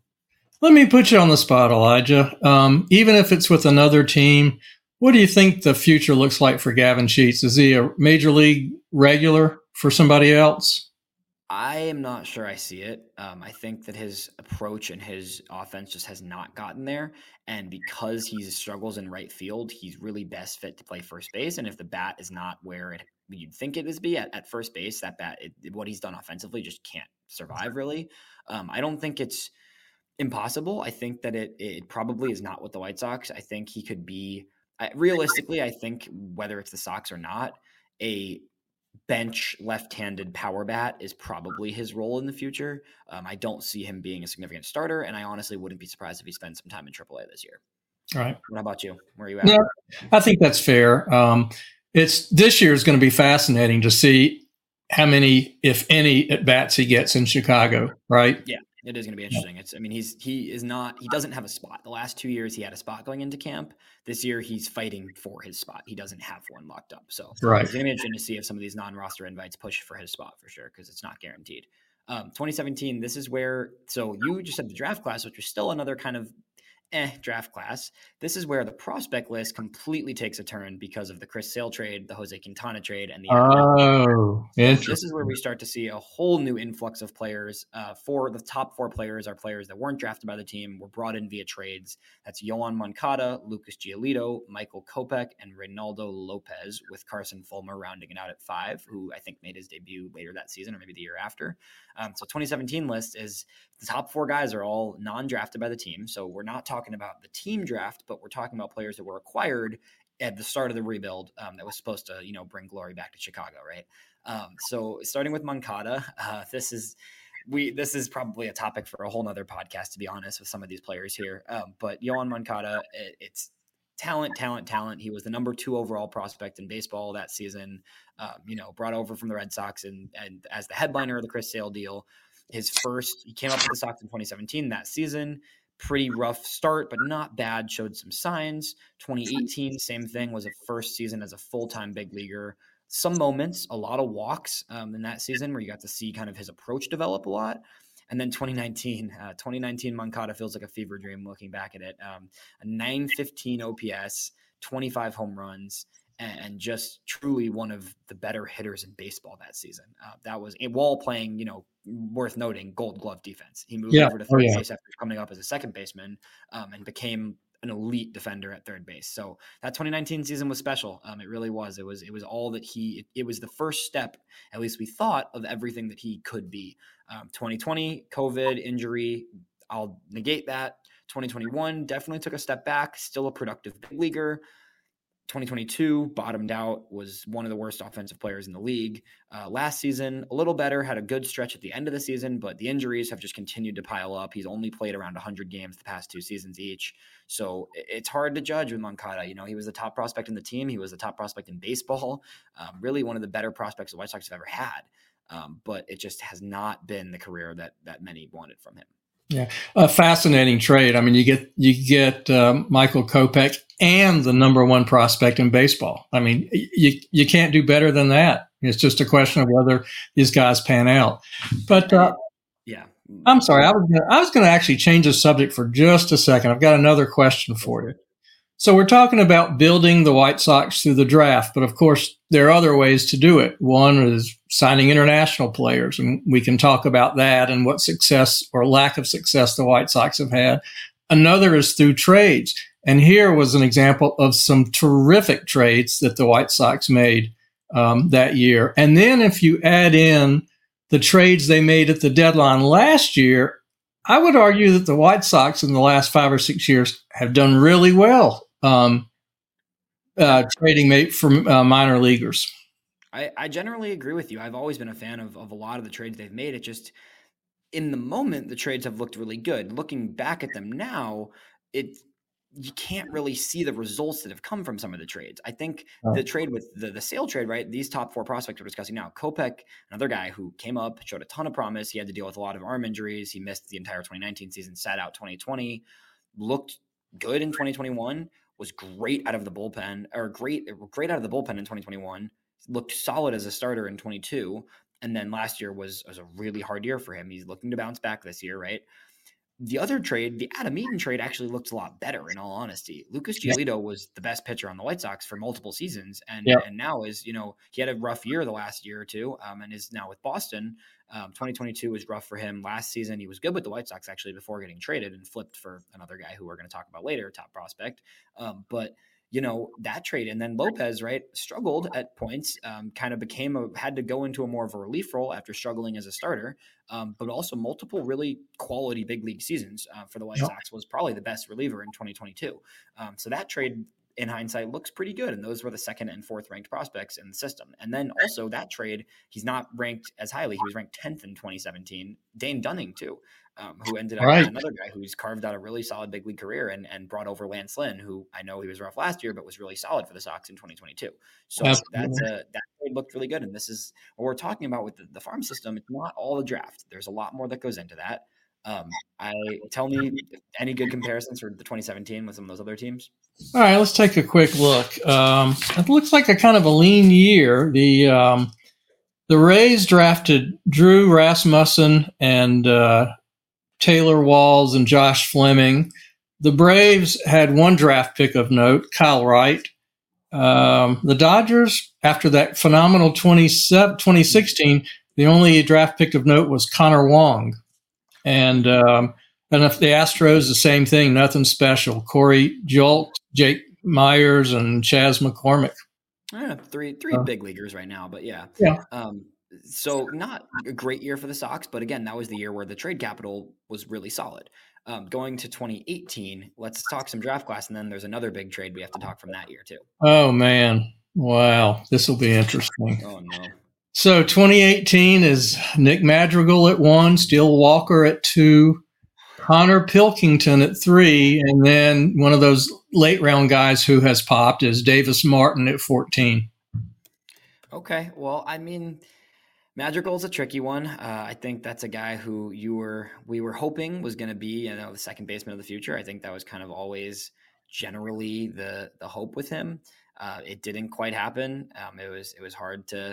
Let me put you on the spot, Elijah. Um, even if it's with another team, what do you think the future looks like for Gavin Sheets? Is he a major league regular for somebody else? I am not sure I see it. Um, I think that his approach and his offense just has not gotten there. And because he struggles in right field, he's really best fit to play first base. And if the bat is not where it you'd think it is be at, at first base, that bat, it, what he's done offensively just can't survive really. Um, I don't think it's impossible. I think that it it probably is not with the White Sox. I think he could be I, realistically. I think whether it's the Sox or not, a bench left-handed power bat is probably his role in the future. Um, I don't see him being a significant starter, and I honestly wouldn't be surprised if he spends some time in triple A this year. All right. What about you? Where are you at? No, I think that's fair. Um, it's this year is going to be fascinating to see how many, if any, at bats he gets in Chicago. Right? Yeah. It is going to be interesting. It's, I mean, he's, he is not, he doesn't have a spot. The last two years he had a spot going into camp. This year he's fighting for his spot. He doesn't have one locked up. So right. It's going to be interesting to see if some of these non-roster invites push for his spot for sure, because it's not guaranteed. Um, twenty seventeen, this is where, so you just said the draft class, which is still another kind of eh draft class. This is where the prospect list completely takes a turn because of the Chris Sale trade, the Jose Quintana trade, and the oh, interesting. This is where we start to see a whole new influx of players. Uh, four the top four players are players that weren't drafted by the team, were brought in via trades. That's Yoan Moncada, Lucas Giolito, Michael Kopech, and Reynaldo Lopez, with Carson Fulmer rounding it out at five, who I think made his debut later that season or maybe the year after. Um, so twenty seventeen list is the top four guys are all non-drafted by the team. So we're not talking about the team draft, but we're talking about players that were acquired at the start of the rebuild um, that was supposed to, you know, bring glory back to Chicago, right? Um, so starting with Moncada, uh, this is we this is probably a topic for a whole nother podcast, to be honest, with some of these players here. Um, but Yoan Moncada, it, it's talent, talent, talent. He was the number two overall prospect in baseball that season. Um, you know, brought over from the Red Sox and and as the headliner of the Chris Sale deal. His first, he came up with the Sox in twenty seventeen that season. Pretty rough start, but not bad. Showed some signs. twenty eighteen, same thing, was a first season as a full-time big leaguer. Some moments, a lot of walks um, in that season where you got to see kind of his approach develop a lot. And then twenty nineteen, uh, twenty nineteen Moncada feels like a fever dream looking back at it. Um, a nine fifteen O P S, twenty-five home runs, and just truly one of the better hitters in baseball that season. Uh, that was while playing, you know, worth noting, Gold Glove defense. He moved yeah. over to third oh, yeah. base after coming up as a second baseman um, and became an elite defender at third base. So that twenty nineteen season was special. Um, it really was. It was it was all that he. It, it was the first step, at least we thought, of everything that he could be. Um, twenty twenty, COVID, injury. I'll negate that. twenty twenty-one definitely took a step back. Still a productive big leaguer. twenty twenty-two bottomed out, was one of the worst offensive players in the league. Uh, last season, a little better, had a good stretch at the end of the season, but the injuries have just continued to pile up. He's only played around one hundred games the past two seasons each. So it's hard to judge with Moncada. You know, he was the top prospect in the team. He was the top prospect in baseball. Um, really one of the better prospects the White Sox have ever had. Um, but it just has not been the career that that many wanted from him. Yeah, a fascinating trade. I mean, you get you get um, Michael Kopech and the number one prospect in baseball. I mean, you you can't do better than that. It's just a question of whether these guys pan out. But uh, yeah, I'm sorry, I was gonna, I was going to actually change the subject for just a second. I've got another question for you. So we're talking about building the White Sox through the draft, but of course there are other ways to do it. One is signing international players, and we can talk about that and what success or lack of success the White Sox have had. Another is through trades. And here was an example of some terrific trades that the White Sox made um, that year. And then if you add in the trades they made at the deadline last year, I would argue that the White Sox in the last five or six years have done really well um, uh, trading mate from uh, minor leaguers. I, I generally agree with you. I've always been a fan of, of a lot of the trades they've made. It just, in the moment, the trades have looked really good. Looking back at them now, it you can't really see the results that have come from some of the trades. I think the trade with the, the Sale trade, right? These top four prospects we're discussing now, Kopech, another guy who came up, showed a ton of promise. He had to deal with a lot of arm injuries. He missed the entire twenty nineteen season, sat out twenty twenty, looked good in twenty twenty-one, was great out of the bullpen, or great, great out of the bullpen in twenty twenty-one, looked solid as a starter in twenty-two. And then last year was, was a really hard year for him. He's looking to bounce back this year, right? The other trade, the Adam Eaton trade, actually looked a lot better, in all honesty. Lucas Giolito yep. was the best pitcher on the White Sox for multiple seasons, and yep. and now is, you know, he had a rough year the last year or two, um, and is now with Boston. Um, twenty twenty-two was rough for him. Last season, he was good with the White Sox, actually, before getting traded and flipped for another guy who we're going to talk about later, top prospect. Um, but you know, that trade. And then Lopez, right, struggled at points, um, kind of became a, had to go into a more of a relief role after struggling as a starter, um, but also multiple really quality big league seasons uh, for the White yep. Sox, was probably the best reliever in twenty twenty-two. Um, so that trade, in hindsight, looks pretty good. And those were the second and fourth ranked prospects in the system. And then also that trade, he's not ranked as highly. He was ranked tenth in twenty seventeen. Dane Dunning, too. Um, who ended up right. as another guy who's carved out a really solid big league career and, and brought over Lance Lynn, who I know he was rough last year, but was really solid for the Sox in twenty twenty-two. So Absolutely. that's a, that trade looked really good. And this is what we're talking about with the, the farm system. It's not all the draft. There's a lot more that goes into that. Um, I tell me any good comparisons for the twenty seventeen with some of those other teams. All right, let's take a quick look. Um, it looks like a kind of a lean year. The um, the Rays drafted Drew Rasmussen and uh, Taylor Walls and Josh Fleming. The Braves had one draft pick of note, Kyle Wright. Um, the Dodgers, after that phenomenal twenty sixteen, the only draft pick of note was Connor Wong. And um, and if the Astros, the same thing, nothing special. Corey Jolt, Jake Myers, and Chas McCormick. Yeah, three three uh, big leaguers right now, but yeah. Yeah. Um, so not a great year for the Sox, but again, that was the year where the trade capital was really solid. Um, going to twenty eighteen, let's talk some draft class, and then there's another big trade we have to talk from that year too. Oh, man. Wow. This will be interesting. Oh, no. So twenty eighteen is Nick Madrigal at one, Steele Walker at two, Connor Pilkington at three, and then one of those late round guys who has popped is Davis Martin at fourteen. Okay. Well, I mean, Madrigal's a tricky one. Uh, I think that's a guy who you were we were hoping was going to be, you know, the second baseman of the future. I think that was kind of always generally the the hope with him. Uh, it didn't quite happen. Um, it was it was hard to.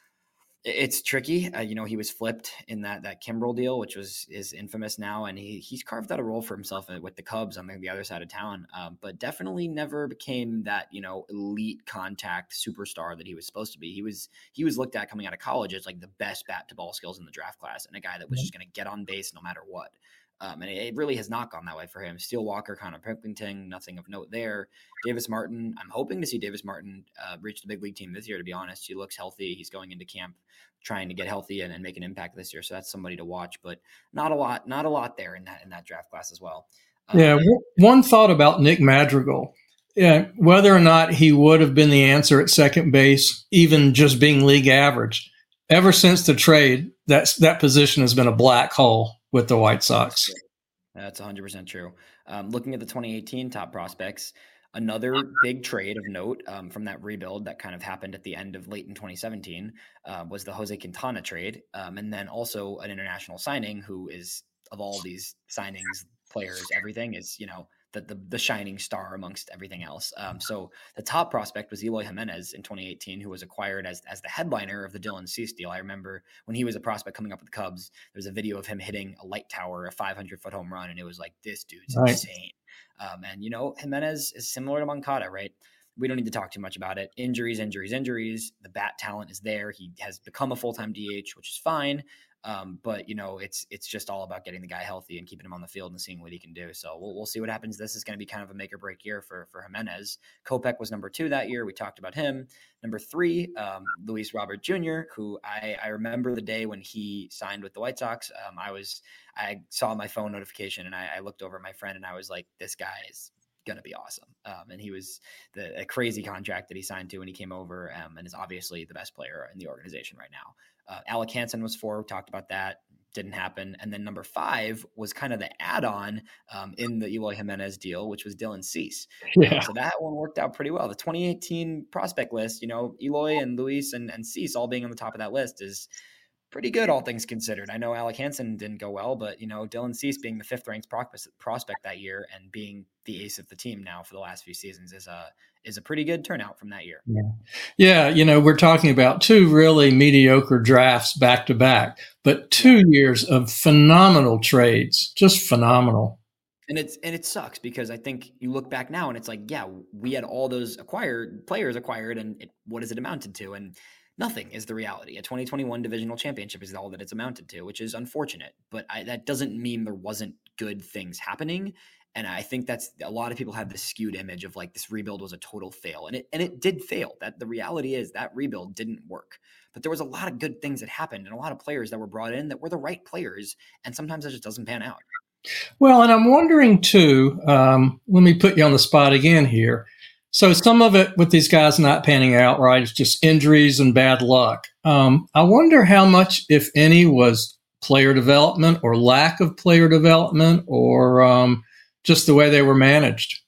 It's tricky. Uh, you know, he was flipped in that that Kimbrel deal, which was is infamous now, and he he's carved out a role for himself with the Cubs on the, the other side of town. Um, but definitely never became that, you know, elite contact superstar that he was supposed to be. He was he was looked at coming out of college as like the best bat to ball skills in the draft class, and a guy that was just going to get on base no matter what. Um, and it, it really has not gone that way for him. Steele Walker, Connor Pilkington, nothing of note there. Davis Martin, I'm hoping to see Davis Martin uh, reach the big league team this year, to be honest. He looks healthy. He's going into camp trying to get healthy and, and make an impact this year. So that's somebody to watch, but not a lot, not a lot there in that, in that draft class as well. Um, yeah. One thought about Nick Madrigal, yeah, whether or not he would have been the answer at second base, even just being league average, ever since the trade, that's, that position has been a black hole with the White Sox. That's one hundred percent true. Um, looking at the twenty eighteen top prospects, another big trade of note um, from that rebuild that kind of happened at the end of late in twenty seventeen uh, was the Jose Quintana trade. Um, and then also an international signing who is, of all these signings, players, everything is, you know, the, the, the shining star amongst everything else. Um, so the top prospect was Eloy Jimenez in twenty eighteen, who was acquired as, as the headliner of the Dylan Cease deal. I remember when he was a prospect coming up with the Cubs, there's a video of him hitting a light tower, a five hundred foot home run. And it was like, this dude's right. insane. Um, and, you know, Jimenez is similar to Moncada, right? We don't need to talk too much about it. Injuries, injuries, injuries. The bat talent is there. He has become a full-time D H, which is fine. Um, but, you know, it's it's just all about getting the guy healthy and keeping him on the field and seeing what he can do. So we'll we'll see what happens. This is going to be kind of a make or break year for, for Jimenez. Kopech was number two that year. We talked about him. Number three, um, Luis Robert Junior, who I, I remember the day when he signed with the White Sox. Um, I was I saw my phone notification and I, I looked over at my friend and I was like, this guy is going to be awesome. Um, and he was the a crazy contract that he signed to when he came over um, and is obviously the best player in the organization right now. Uh, Alec Hansen was four. We talked about that. didn't happen. And then number five was kind of the add-on um, in the Eloy Jimenez deal, which was Dylan Cease. Yeah. Um, so that one worked out pretty well. The twenty eighteen prospect list, you know, Eloy and Luis and, and Cease all being on the top of that list is pretty good, all things considered. I know Alec Hansen didn't go well, but, you know, Dylan Cease being the fifth ranked prospect that year and being the ace of the team now for the last few seasons is a, is a pretty good turnout from that year. Yeah. Yeah. You know, we're talking about two really mediocre drafts back to back, but two years of phenomenal trades, just phenomenal. And it's, and it sucks because I think you look back now and it's like, yeah, we had all those acquired players acquired and it, what has it amounted to? And nothing is the reality. A twenty twenty-one divisional championship is all that it's amounted to, which is unfortunate, but I, that doesn't mean there wasn't good things happening. And I think that's a lot of people have this skewed image of like this rebuild was a total fail, and it and it did fail. That the reality is that rebuild didn't work, but there was a lot of good things that happened and a lot of players that were brought in that were the right players. And sometimes it just doesn't pan out. Well, and I'm wondering too, um, let me put you on the spot again here. So some of it with these guys not panning out, right, it's just injuries and bad luck. Um, I wonder how much, if any, was player development or lack of player development or um, just the way they were managed.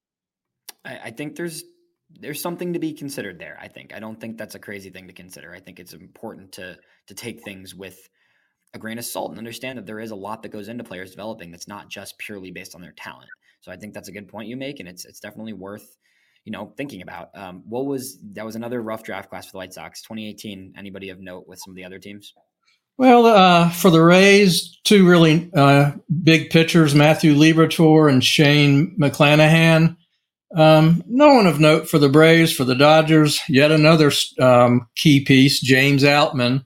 I, I think there's there's something to be considered there. I think I don't think that's a crazy thing to consider. I think it's important to to take things with a grain of salt and understand that there is a lot that goes into players developing that's not just purely based on their talent. So I think that's a good point you make, and it's it's definitely worth, you know, thinking about. Um, what was that was another rough draft class for the White Sox. twenty eighteen. Anybody of note with some of the other teams? Well, uh, for the Rays, two really uh, big pitchers, Matthew Liberatore and Shane McClanahan. Um, no one of note for the Braves. For the Dodgers, yet another um, key piece, James Outman.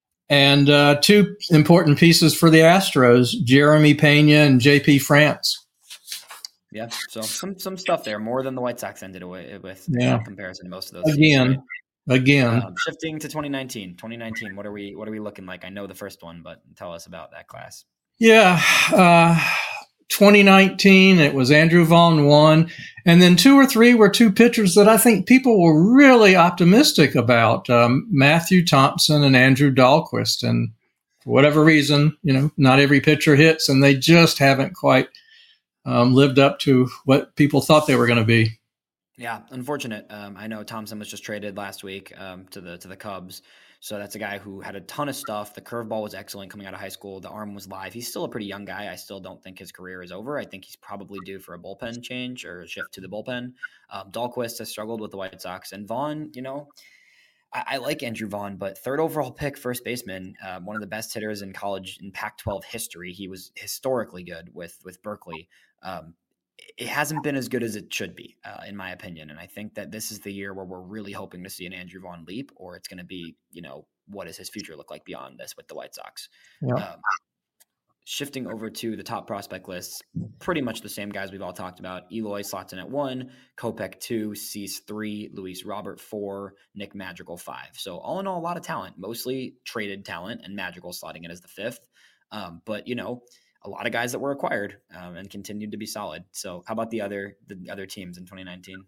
And uh, two important pieces for the Astros, Jeremy Pena and J P France. Yeah, so some some stuff there, more than the White Sox ended away with yeah. in comparison to most of those. Again, teams, right? again. Um, shifting to twenty nineteen. twenty nineteen, what are we what are we looking like? I know the first one, but tell us about that class. Yeah, uh, twenty nineteen, it was Andrew Vaughn one, and then two or three were two pitchers that I think people were really optimistic about, um, Matthew Thompson and Andrew Dahlquist. And for whatever reason, you know, not every pitcher hits, and they just haven't quite Um, lived up to what people thought they were going to be. Yeah, unfortunate. Um, I know Thompson was just traded last week um, to the to the Cubs, so that's a guy who had a ton of stuff. The curveball was excellent coming out of high school. The arm was live. He's still a pretty young guy. I still don't think his career is over. I think he's probably due for a bullpen change or a shift to the bullpen. Um, Dahlquist has struggled with the White Sox, and Vaughn, you know, I, I like Andrew Vaughn, but third overall pick, first baseman, uh, one of the best hitters in college in Pac twelve history. He was historically good with with Berkeley. Um, it hasn't been as good as it should be, uh, in my opinion. And I think that this is the year where we're really hoping to see an Andrew Vaughn leap, or it's going to be, you know, what does his future look like beyond this with the White Sox? Yeah. Um, shifting over to the top prospect lists, pretty much the same guys we've all talked about. Eloy slots in at one, Kopech two, Cease three, Luis Robert four, Nick Madrigal five. So all in all, a lot of talent, mostly traded talent, and Madrigal slotting in as the fifth. Um, but, you know, a lot of guys that were acquired um, and continued to be solid. So how about the other the other teams in twenty nineteen?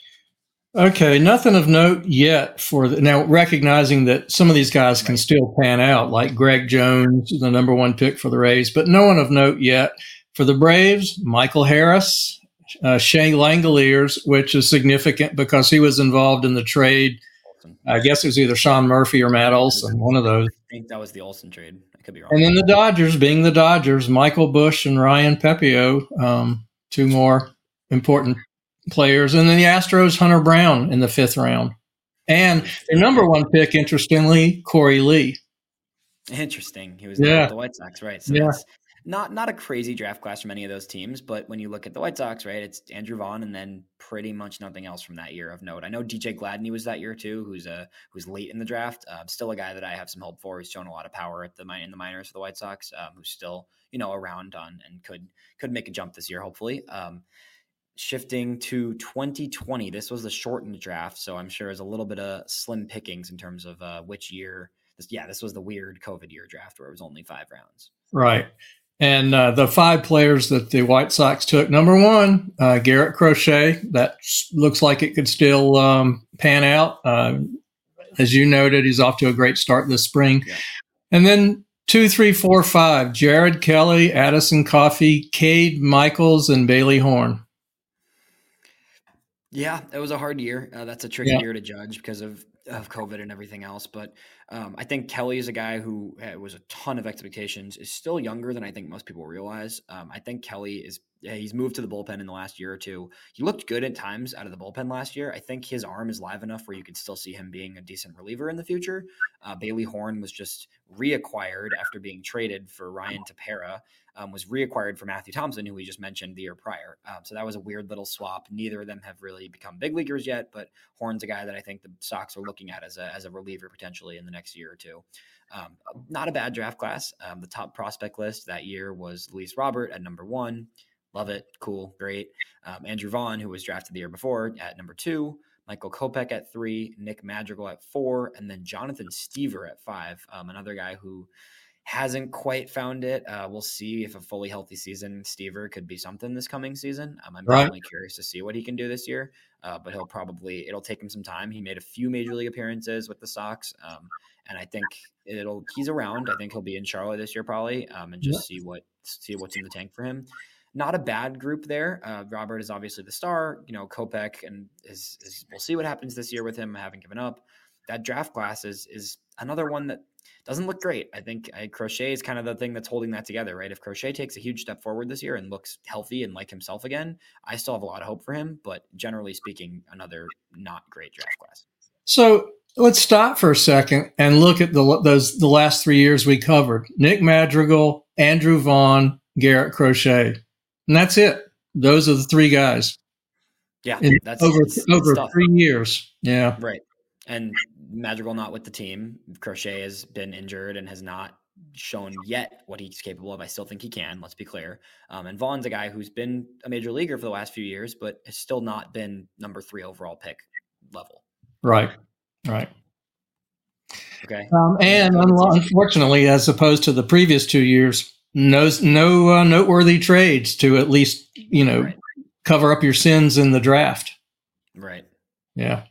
Okay, nothing of note yet for the, now recognizing that some of these guys can still pan out, like Greg Jones, the number one pick for the Rays, but no one of note yet. For the Braves, Michael Harris, uh, Shea Langoliers, which is significant because he was involved in the trade. I guess it was either Sean Murphy or Matt Olson, one of those. I think that was the Olson trade. I could be wrong. And then the Dodgers, being the Dodgers, Michael Busch and Ryan Pepio, um, two more important players. And then the Astros, Hunter Brown in the fifth round. And their number one pick, interestingly, Corey Lee. Interesting. He was yeah. with the White Sox, right? So yeah. that's not not a crazy draft class from any of those teams, but when you look at the White Sox, right, it's Andrew Vaughn and then pretty much nothing else from that year of note. I know D J Gladney was that year too, who's a who's late in the draft. Uh, still a guy that I have some hope for. He's shown a lot of power at the in the minors for the White Sox, um, who's still, you know, around on and could could make a jump this year, hopefully. Um, shifting to twenty twenty, this was the shortened draft, so I'm sure there's a little bit of slim pickings in terms of uh, which year. This, yeah, this was the weird COVID year draft where it was only five rounds. Right. And uh, the five players that the White Sox took, number one, uh, Garrett Crochet. That looks like it could still um, pan out. Uh, as you noted, he's off to a great start this spring. Yeah. And then two, three, four, five. Jared Kelly, Addison Coffey, Cade Michaels, and Bailey Horn. Yeah, it was a hard year. Uh, that's a tricky Yeah. year to judge because of, of COVID and everything else. But um, I think Kelly is a guy who uh, was a ton of expectations, is still younger than I think most people realize. Um, I think Kelly is, yeah, he's moved to the bullpen in the last year or two. He looked good at times out of the bullpen last year. I think his arm is live enough where you could still see him being a decent reliever in the future. Uh, Bailey Horn was just reacquired after being traded for Ryan Tepera. Um, was reacquired for Matthew Thompson, who we just mentioned the year prior. Um, so that was a weird little swap. Neither of them have really become big leaguers yet, but Horn's a guy that I think the Sox are looking at as a as a reliever potentially in the next year or two. Um, not a bad draft class. Um, the top prospect list that year was Luis Robert at number one. Love it. Cool. Great. Um, Andrew Vaughn, who was drafted the year before, at number two. Michael Kopech at three. Nick Madrigal at four. And then Jonathan Stever at five. Um, another guy who hasn't quite found it. Uh, we'll see if a fully healthy season, Stever could be something this coming season. Um, I'm Right. definitely curious to see what he can do this year, uh, but he'll probably, it'll take him some time. He made a few major league appearances with the Sox. Um, and I think it'll, he's around. I think he'll be in Charlotte this year probably, um, and just Yeah. see what, see what's in the tank for him. Not a bad group there. Uh, Robert is obviously the star, you know, Kopech, and is, is, we'll see what happens this year with him. I haven't given up. That draft class is, is another one that doesn't look great. I think I, Crochet is kind of the thing that's holding that together, right? If Crochet takes a huge step forward this year and looks healthy and like himself again, I still have a lot of hope for him, but generally speaking, another not great draft class. So let's stop for a second and look at the those the last three years we covered. Nick Madrigal, Andrew Vaughn, Garrett Crochet. And that's it. Those are the three guys. Yeah, in that's over it's, over it's three years. Yeah. Right. And Madrigal not with the team. Crochet has been injured and has not shown yet what he's capable of. I still think he can, let's be clear. Um, and Vaughn's a guy who's been a major leaguer for the last few years, but has still not been number three overall pick level. Right. Right. Okay. Um, and unfortunately, as opposed to the previous two years, no, no uh, noteworthy trades to at least, you know, right. cover up your sins in the draft. Right. Yeah.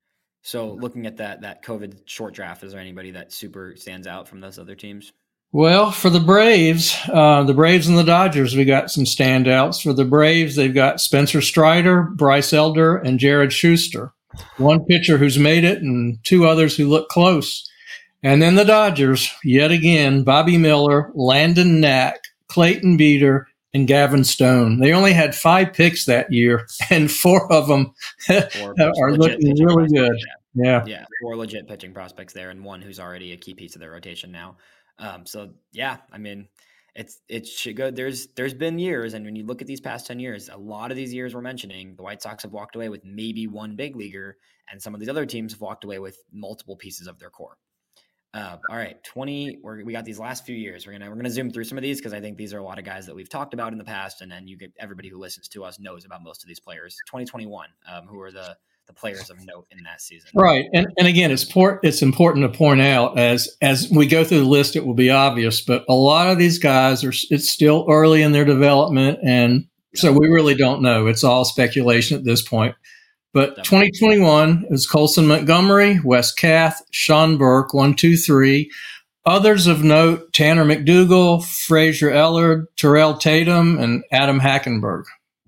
So looking at that that COVID short draft, is there anybody that super stands out from those other teams? Well, for the Braves, uh, the Braves and the Dodgers, we got some standouts. For the Braves, they've got Spencer Strider, Bryce Elder, and Jared Schuster. One pitcher who's made it and two others who look close. And then the Dodgers, yet again, Bobby Miller, Landon Knack, Clayton Beeter, and Gavin Stone. They only had five picks that year, and four of them four are looking really good. Yeah. Yeah, four legit pitching prospects there, and one who's already a key piece of their rotation now. Um, so, yeah, I mean, it's it should go. There's there's been years, and when you look at these past ten years, a lot of these years we're mentioning, the White Sox have walked away with maybe one big leaguer, and some of these other teams have walked away with multiple pieces of their core. Uh, all right, twenty. We're, we got these last few years. We're gonna we're gonna zoom through some of these because I think these are a lot of guys that we've talked about in the past, and then you get everybody who listens to us knows about most of these players. twenty twenty-one, um, who are the the players of note in that season. Right, and and again, it's port, it's important to point out as as we go through the list, it will be obvious, but a lot of these guys are it's still early in their development, and so we really don't know. It's all speculation at this point. But Definitely. twenty twenty-one is Colson Montgomery, Wes Kath, Sean Burke, one, two, three. Others of note, Tanner McDougal, Frazier Ellard, Terrell Tatum, and Adam Hackenberg.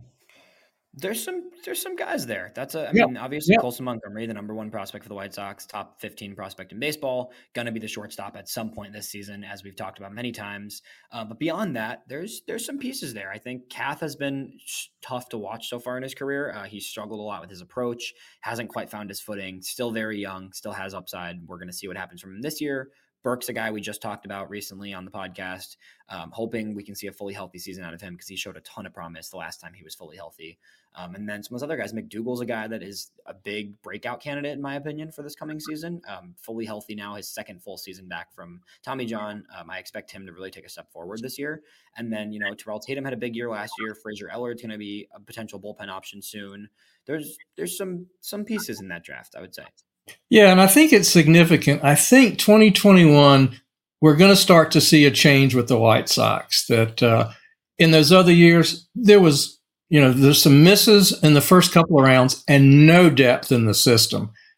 There's some there's some guys there. That's a I yeah. mean, obviously yeah. Colson Montgomery, the number one prospect for the White Sox, top fifteen prospect in baseball, gonna be the shortstop at some point this season, as we've talked about many times. Uh, but beyond that, there's there's some pieces there. I think Kath has been tough to watch so far in his career. Uh, he's struggled a lot with his approach, hasn't quite found his footing. Still very young, still has upside. We're gonna see what happens from him this year. Burke's a guy we just talked about recently on the podcast, um, hoping we can see a fully healthy season out of him because he showed a ton of promise the last time he was fully healthy. Um, and then some of those other guys, McDougal's a guy that is a big breakout candidate, in my opinion, for this coming season. Um, fully healthy now, his second full season back from Tommy John. Um, I expect him to really take a step forward this year. And then, you know, Terrell Tatum had a big year last year. Frazier Ellard's going to be a potential bullpen option soon. There's there's some some pieces in that draft, I would say. Yeah, and I think it's significant. I think twenty twenty-one, we're going to start to see a change with the White Sox. That uh, in those other years, there was, you know, there's some misses in the first couple of rounds and no depth in the system.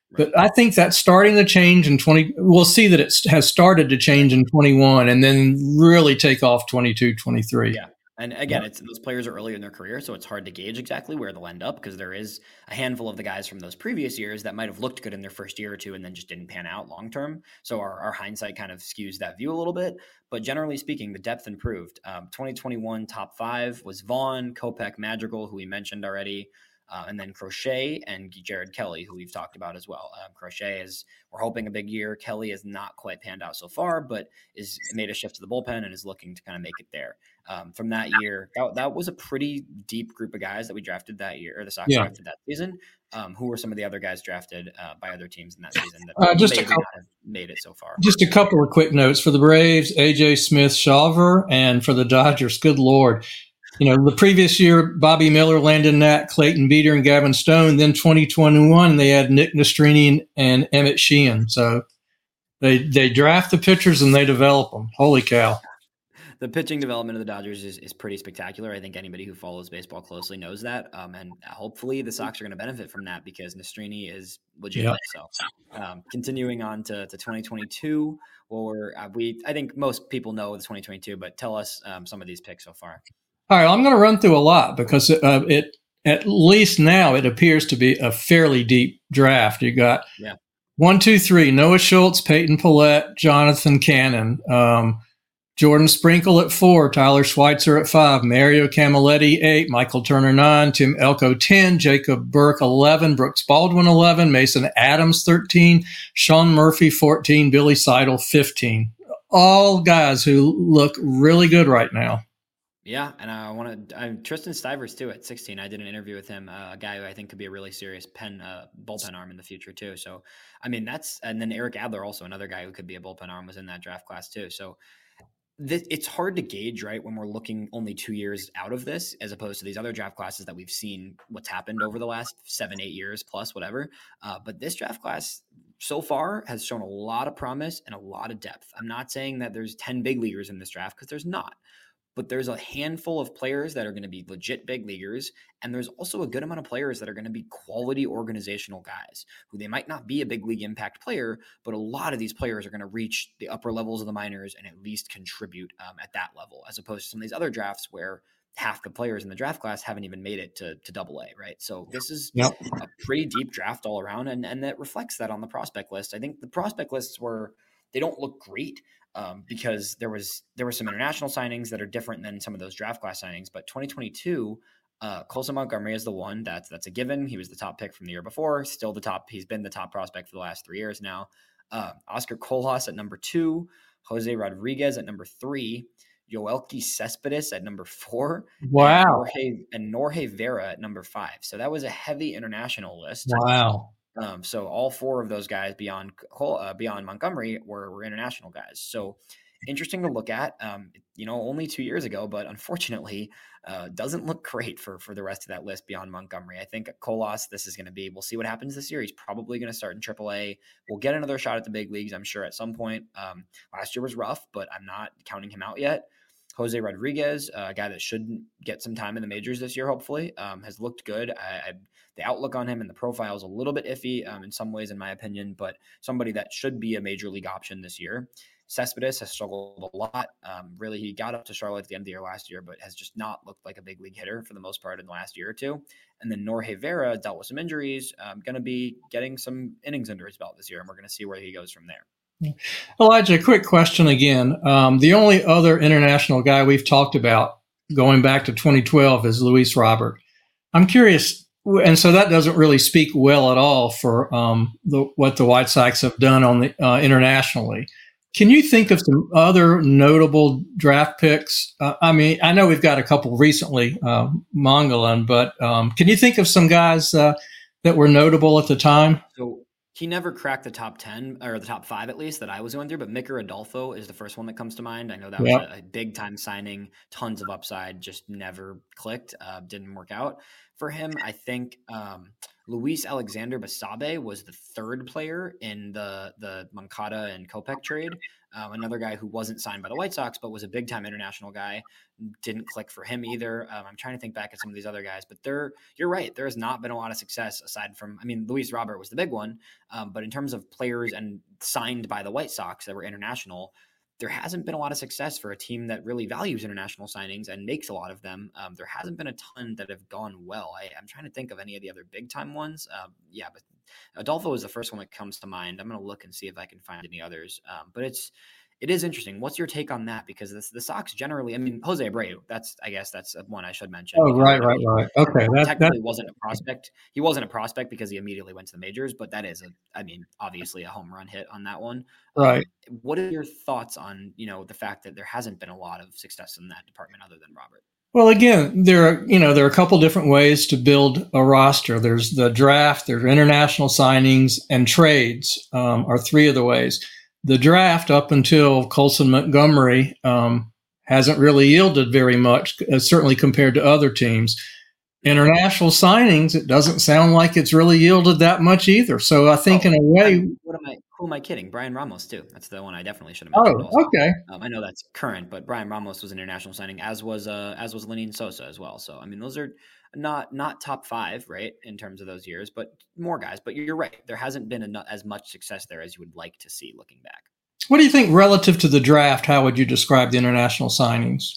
But I think that's starting to change in twenty. We'll see that it has started to change in twenty-one and then really take off twenty-two, twenty-three. Yeah. And again, it's those players are early in their career, so it's hard to gauge exactly where they'll end up because there is a handful of the guys from those previous years that might have looked good in their first year or two and then just didn't pan out long term. So our, our hindsight kind of skews that view a little bit. But generally speaking, the depth improved. Um, twenty twenty-one top five was Vaughn, Kopech, Madrigal, who we mentioned already. Uh, and then Crochet and Jared Kelly, who we've talked about as well. Um, Crochet is, we're hoping a big year. Kelly has not quite panned out so far, but is made a shift to the bullpen and is looking to kind of make it there. Um, from that year, that, that was a pretty deep group of guys that we drafted that year, or the Sox yeah. drafted that season. Um, who were some of the other guys drafted uh, by other teams in that season that uh, just a couple, not have made it so far? Just a couple of quick notes for the Braves: A J Smith Shawver, and for the Dodgers, good Lord. You know, the previous year, Bobby Miller, Landon Knack, Clayton Beeter, and Gavin Stone. Then twenty twenty-one, they had Nick Nastrini and Emmett Sheehan. So they they draft the pitchers and they develop them. Holy cow. The pitching development of the Dodgers is, is pretty spectacular. I think anybody who follows baseball closely knows that. Um, and hopefully the Sox are going to benefit from that because Nastrini is legit. Yep. So um, continuing on to, to twenty twenty-two, well, we're, uh, we, I think most people know the twenty twenty-two, but tell us um, some of these picks so far. All right, I'm going to run through a lot because uh, it, at least now, it appears to be a fairly deep draft. You got yeah. one, two, three: Noah Schultz, Peyton Pallette, Jonathan Cannon, um, Jordan Sprinkle at four, Tyler Schweitzer at five, Mario Camilletti eight, Michael Turner nine, Tim Elko ten, Jacob Burke eleven, Brooks Baldwin eleven, Mason Adams thirteen, Sean Murphy fourteen, Billy Seidel fifteen. All guys who look really good right now. Yeah, and I want to. I'm Tristan Stivers too at sixteen. I did an interview with him, uh, a guy who I think could be a really serious pen uh, bullpen arm in the future too. So, I mean, that's and then Eric Adler, also another guy who could be a bullpen arm, was in that draft class too. So, th- it's hard to gauge, right, when we're looking only two years out of this, as opposed to these other draft classes that we've seen what's happened over the last seven, eight years plus, whatever. Uh, but this draft class so far has shown a lot of promise and a lot of depth. I'm not saying that there's ten big leaguers in this draft because there's not. But there's a handful of players that are going to be legit big leaguers. And there's also a good amount of players that are going to be quality organizational guys who they might not be a big league impact player, but a lot of these players are going to reach the upper levels of the minors and at least contribute um, at that level, as opposed to some of these other drafts where half the players in the draft class haven't even made it to, to double A, right? So this is yep. a pretty deep draft all around. And, and that reflects that on the prospect list. I think the prospect lists were, they don't look great. Um, because there was there were some international signings that are different than some of those draft class signings. But twenty twenty-two, uh, Colson Montgomery is the one. That's that's a given. He was the top pick from the year before. Still the top. He's been the top prospect for the last three years now. Uh, Oscar Colas at number two. Jose Rodriguez at number three. Yoelqui Cespedes at number four. Wow. And Norge, and Norge Vera at number five. So that was a heavy international list. Wow. Um, so all four of those guys beyond uh, beyond Montgomery were, were international guys. So interesting to look at, um, you know, only two years ago, but unfortunately uh, doesn't look great for, for the rest of that list beyond Montgomery. I think Colas, this is going to be, we'll see what happens this year. He's probably going to start in triple A. We'll get another shot at the big leagues, I'm sure, at some point. Um, last year was rough, but I'm not counting him out yet. Jose Rodriguez, uh, a guy that should get some time in the majors this year, hopefully, um, has looked good. I, I, the outlook on him and the profile is a little bit iffy um, in some ways, in my opinion, but somebody that should be a major league option this year. Cespedes has struggled a lot. Um, really, he got up to Charlotte at the end of the year last year, but has just not looked like a big league hitter for the most part in the last year or two. And then Norge Vera dealt with some injuries, um, going to be getting some innings under his belt this year, and we're going to see where he goes from there. Elijah, quick question again. Um, the only other international guy we've talked about going back to twenty twelve is Luis Robert. I'm curious, and so that doesn't really speak well at all for um, the, what the White Sox have done on the uh, internationally. Can you think of some other notable draft picks? Uh, I mean, I know we've got a couple recently, uh, Mongolan, but um, can you think of some guys uh, that were notable at the time? So he never cracked the top ten or the top five, at least, that I was going through. But Micker Adolfo is the first one that comes to mind. I know that was yep. a, a big time signing, tons of upside, just never clicked, uh, didn't work out for him. I think um, Luis Alexander Basabe was the third player in the the Moncada and Kopech trade. Um, another guy who wasn't signed by the White Sox, but was a big time international guy, didn't click for him either. Um, I'm trying to think back at some of these other guys, but there, you're right. There has not been a lot of success aside from, I mean, Luis Robert was the big one. Um, but in terms of players and signed by the White Sox that were international, there hasn't been a lot of success for a team that really values international signings and makes a lot of them. Um, there hasn't been a ton that have gone well. I, I'm trying to think of any of the other big time ones. Um, yeah, but Adolfo is the first one that comes to mind. I'm going to look and see if I can find any others. Um, but it's, it is interesting. What's your take on that? Because this, the Sox generally, I mean, Jose Abreu, that's, I guess that's one I should mention. Oh, right, right, right. Okay. That, technically that, wasn't a prospect. He wasn't a prospect because he immediately went to the majors, but that is, a, I mean, obviously a home run hit on that one. Right. Um, what are your thoughts on, you know, the fact that there hasn't been a lot of success in that department other than Robert? Well, again, there are, you know, there are a couple different ways to build a roster. There's the draft, there's international signings, and trades um, are three of the ways. The draft, up until Colson Montgomery, um, hasn't really yielded very much, uh, certainly compared to other teams. International signings, it doesn't sound like it's really yielded that much either. So I think oh, in a way... What am I, who am I kidding? Brian Ramos, too. That's the one I definitely should have mentioned. Oh, also. okay. Um, I know that's current, but Brian Ramos was an international signing, as was uh, as was Lenyn Sosa as well. So, I mean, those are not not top five, right, in terms of those years, but more guys. But you're right. There hasn't been enough, as much success there as you would like to see looking back. What do you think relative to the draft? How would you describe the international signings?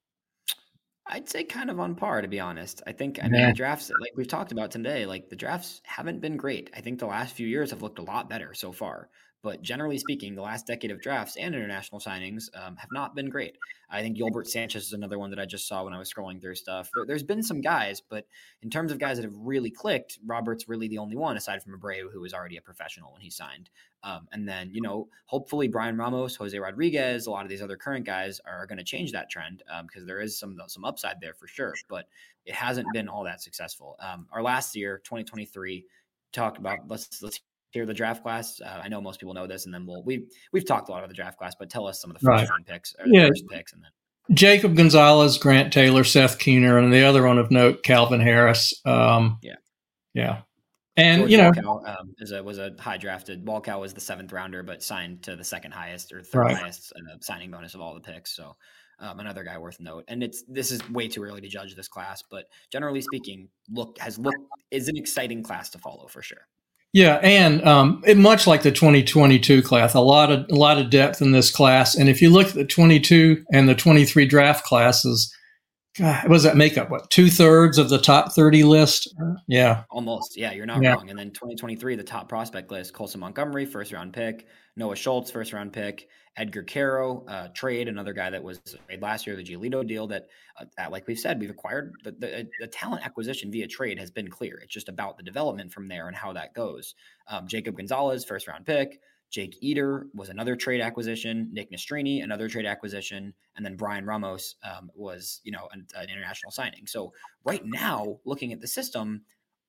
I'd say kind of on par, to be honest. I think, I mean, the drafts, like we've talked about today, like the drafts haven't been great. I think the last few years have looked a lot better so far. But generally speaking, the last decade of drafts and international signings um, have not been great. I think Yolbert Sanchez is another one that I just saw when I was scrolling through stuff. There, there's been some guys, but in terms of guys that have really clicked, Robert's really the only one, aside from Abreu, who was already a professional when he signed. Um, and then, you know, hopefully Brian Ramos, Jose Rodriguez, a lot of these other current guys are going to change that trend um, because there is some some upside there for sure. But it hasn't been all that successful. Um, our last year, twenty twenty-three, talk about let's let's. Here, the draft class. Uh, I know most people know this, and then we'll we we've talked a lot about the draft class, but tell us some of the first right. round picks or the yeah. first picks, and then Jacob Gonzalez, Grant Taylor, Seth Keener, and the other one of note, Calvin Harris. Um, yeah, yeah, and George you know, Walkow, um, is a, was a high drafted. Walkow was the seventh rounder, but signed to the second highest or third right. highest uh, signing bonus of all the picks. So. Um, another guy worth note, and it's this is way too early to judge this class, but generally speaking, look has looked is an exciting class to follow for sure. Yeah, and um, it, much like the twenty twenty-two class, a lot of a lot of depth in this class. And if you look at the twenty-two and the twenty-three draft classes, God, what does that make up? What, two thirds of the top thirty list? Yeah, almost. Yeah, you're not yeah. wrong. And then twenty twenty-three, the top prospect list: Colson Montgomery, first round pick; Noah Schultz, first round pick; Edgar Caro, uh, trade, another guy that was made last year, the Giolito deal. That, uh, like we've said, we've acquired the, the, the talent acquisition via trade has been clear. It's just about the development from there and how that goes. Um, Jacob Gonzalez, first round pick; Jake Eder was another trade acquisition; Nick Nastrini, another trade acquisition; and then Brian Ramos um, was, you know, an, an international signing. So right now, looking at the system,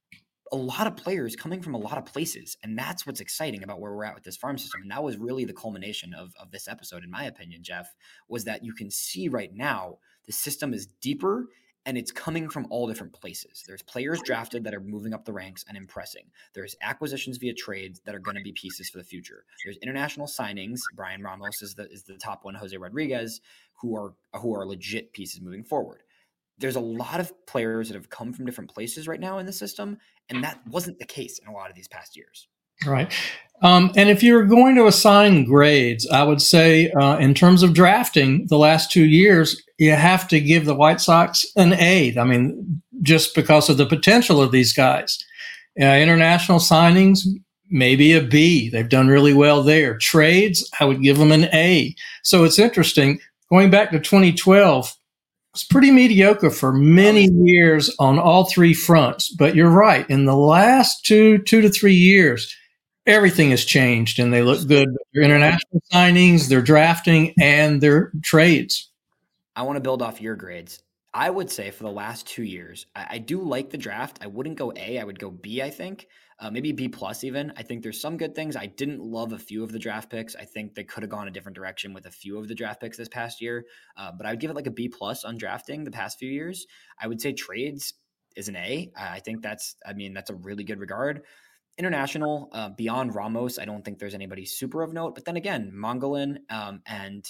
a lot of players coming from a lot of places. And that's what's exciting about where we're at with this farm system. And that was really the culmination of, of this episode, in my opinion, Jeff, was that you can see right now the system is deeper and it's coming from all different places. There's players drafted that are moving up the ranks and impressing. There's acquisitions via trades that are going to be pieces for the future. There's international signings. Brian Ramos is the, is the top one, Jose Rodriguez, who are, who are legit pieces moving forward. There's a lot of players that have come from different places right now in the system, and that wasn't the case in a lot of these past years. Right. Um, and if you're going to assign grades, I would say uh, in terms of drafting the last two years, you have to give the White Sox an A. I mean, just because of the potential of these guys. Uh, international signings, maybe a B. They've done really well there. Trades, I would give them an A. So it's interesting. Going back to twenty twelve, it's pretty mediocre for many years on all three fronts. But you're right. In the last two, two to three years, everything has changed and they look good. Their international signings, their drafting, and their trades. I want to build off your grades. I would say for the last two years, I, I do like the draft. I wouldn't go A. I would go B, I think. Uh, maybe B plus even. I think there's some good things. I didn't love a few of the draft picks. I think they could have gone a different direction with a few of the draft picks this past year. Uh, but I would give it like a B plus on drafting the past few years. I would say trades is an A. I think that's, I mean, that's a really good regard. International, uh, beyond Ramos, I don't think there's anybody super of note. But then again, Mongolin um, and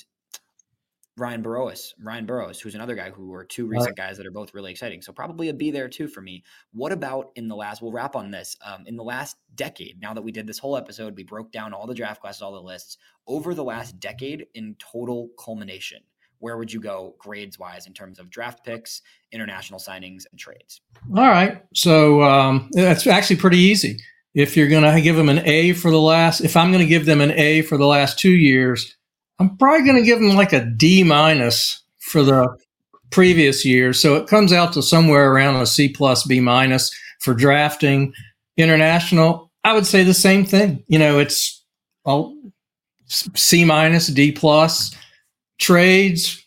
Ryan Burrows, Ryan Burrows, who's another guy who are two recent guys that are both really exciting. So probably a B there too for me. What about in the last, we'll wrap on this, um, in the last decade, now that we did this whole episode, we broke down all the draft classes, all the lists, over the last decade in total culmination, where would you go grades wise in terms of draft picks, international signings, and trades? All right. So um, that's actually pretty easy. If you're going to give them an A for the last, if I'm going to give them an A for the last two years, I'm probably going to give them like a D minus for the previous year. So it comes out to somewhere around a C plus, B minus for drafting. International, I would say the same thing. You know, it's all C minus, D plus. Trades,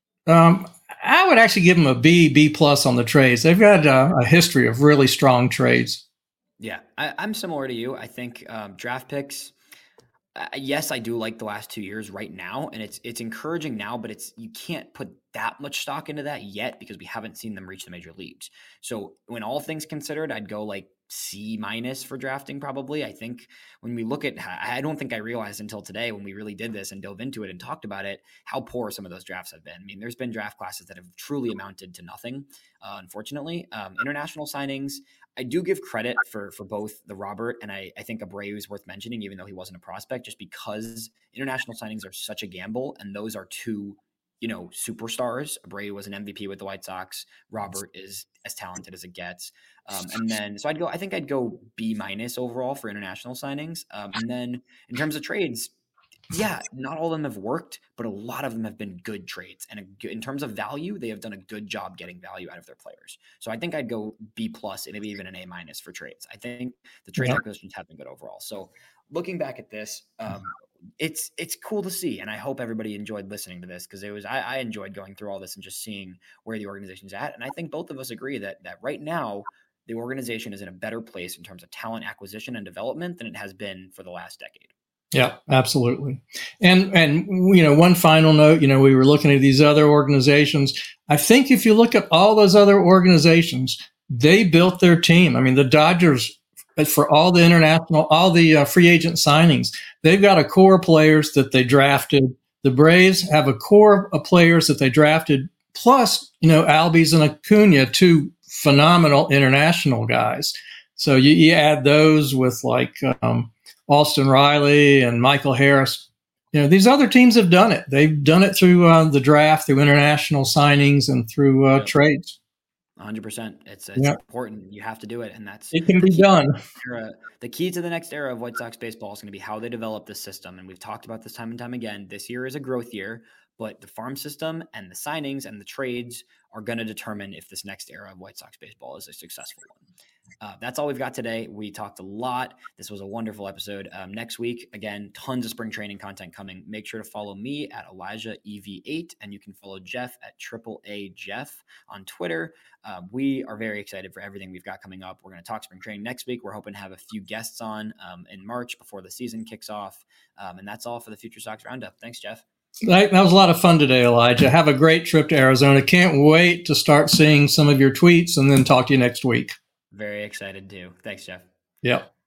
um, I would actually give them a B, B plus on the trades. They've got a, a history of really strong trades. Yeah, I, I'm similar to you. I think um, draft picks, uh, yes, I do like the last two years right now, and it's it's encouraging now, but it's you can't put that much stock into that yet because we haven't seen them reach the major leagues. So when all things considered, I'd go like C minus for drafting probably. I think when we look at, I don't think I realized until today when we really did this and dove into it and talked about it, how poor some of those drafts have been. I mean, there's been draft classes that have truly amounted to nothing, uh, unfortunately. Um, international signings, I do give credit for for both the Robert and I, I think Abreu is worth mentioning, even though he wasn't a prospect, just because international signings are such a gamble, and those are two, you know, superstars. Abreu was an M V P with the White Sox. Robert is as talented as it gets. Um, and then, so I'd go, I think I'd go B minus overall for international signings. Um, and then in terms of trades, yeah, not all of them have worked, but a lot of them have been good trades. And a, in terms of value, they have done a good job getting value out of their players. So I think I'd go B plus, maybe even an A minus for trades. I think the trade acquisitions have been good overall. So looking back at this, um, it's it's cool to see, and I hope everybody enjoyed listening to this because it was I, I enjoyed going through all this and just seeing where the organization's at. And I think both of us agree that that right now the organization is in a better place in terms of talent acquisition and development than it has been for the last decade. Yeah, absolutely. And and you know, one final note, you know, we were looking at these other organizations. I think if you look at all those other organizations, they built their team. I mean, the Dodgers, for all the international, all the uh, free agent signings, they've got a core of players that they drafted. The Braves have a core of players that they drafted, plus, you know, Albies and Acuna, two phenomenal international guys. So you, you add those with like um, Austin Riley and Michael Harris. You know, these other teams have done it. They've done it through uh, the draft, through international signings, and through uh, yeah. trades. one hundred percent. It's, it's yeah. important. You have to do it. And that's it can be done. Era, the key to the next era of White Sox baseball is going to be how they develop this system. And we've talked about this time and time again. This year is a growth year, but the farm system and the signings and the trades are going to determine if this next era of White Sox baseball is a successful one. Uh, that's all we've got today. We talked a lot. This was a wonderful episode. Um, next week, again, tons of spring training content coming. Make sure to follow me at Elijah E V eight, and you can follow Jeff at Triple A Jeff on Twitter. Uh, we are very excited for everything we've got coming up. We're going to talk spring training next week. We're hoping to have a few guests on um, in March before the season kicks off. Um, and that's all for the Future Sox Roundup. Thanks, Jeff. That, that was a lot of fun today, Elijah. Have a great trip to Arizona. Can't wait to start seeing some of your tweets and then talk to you next week. Very excited too. Thanks, Jeff. Yep.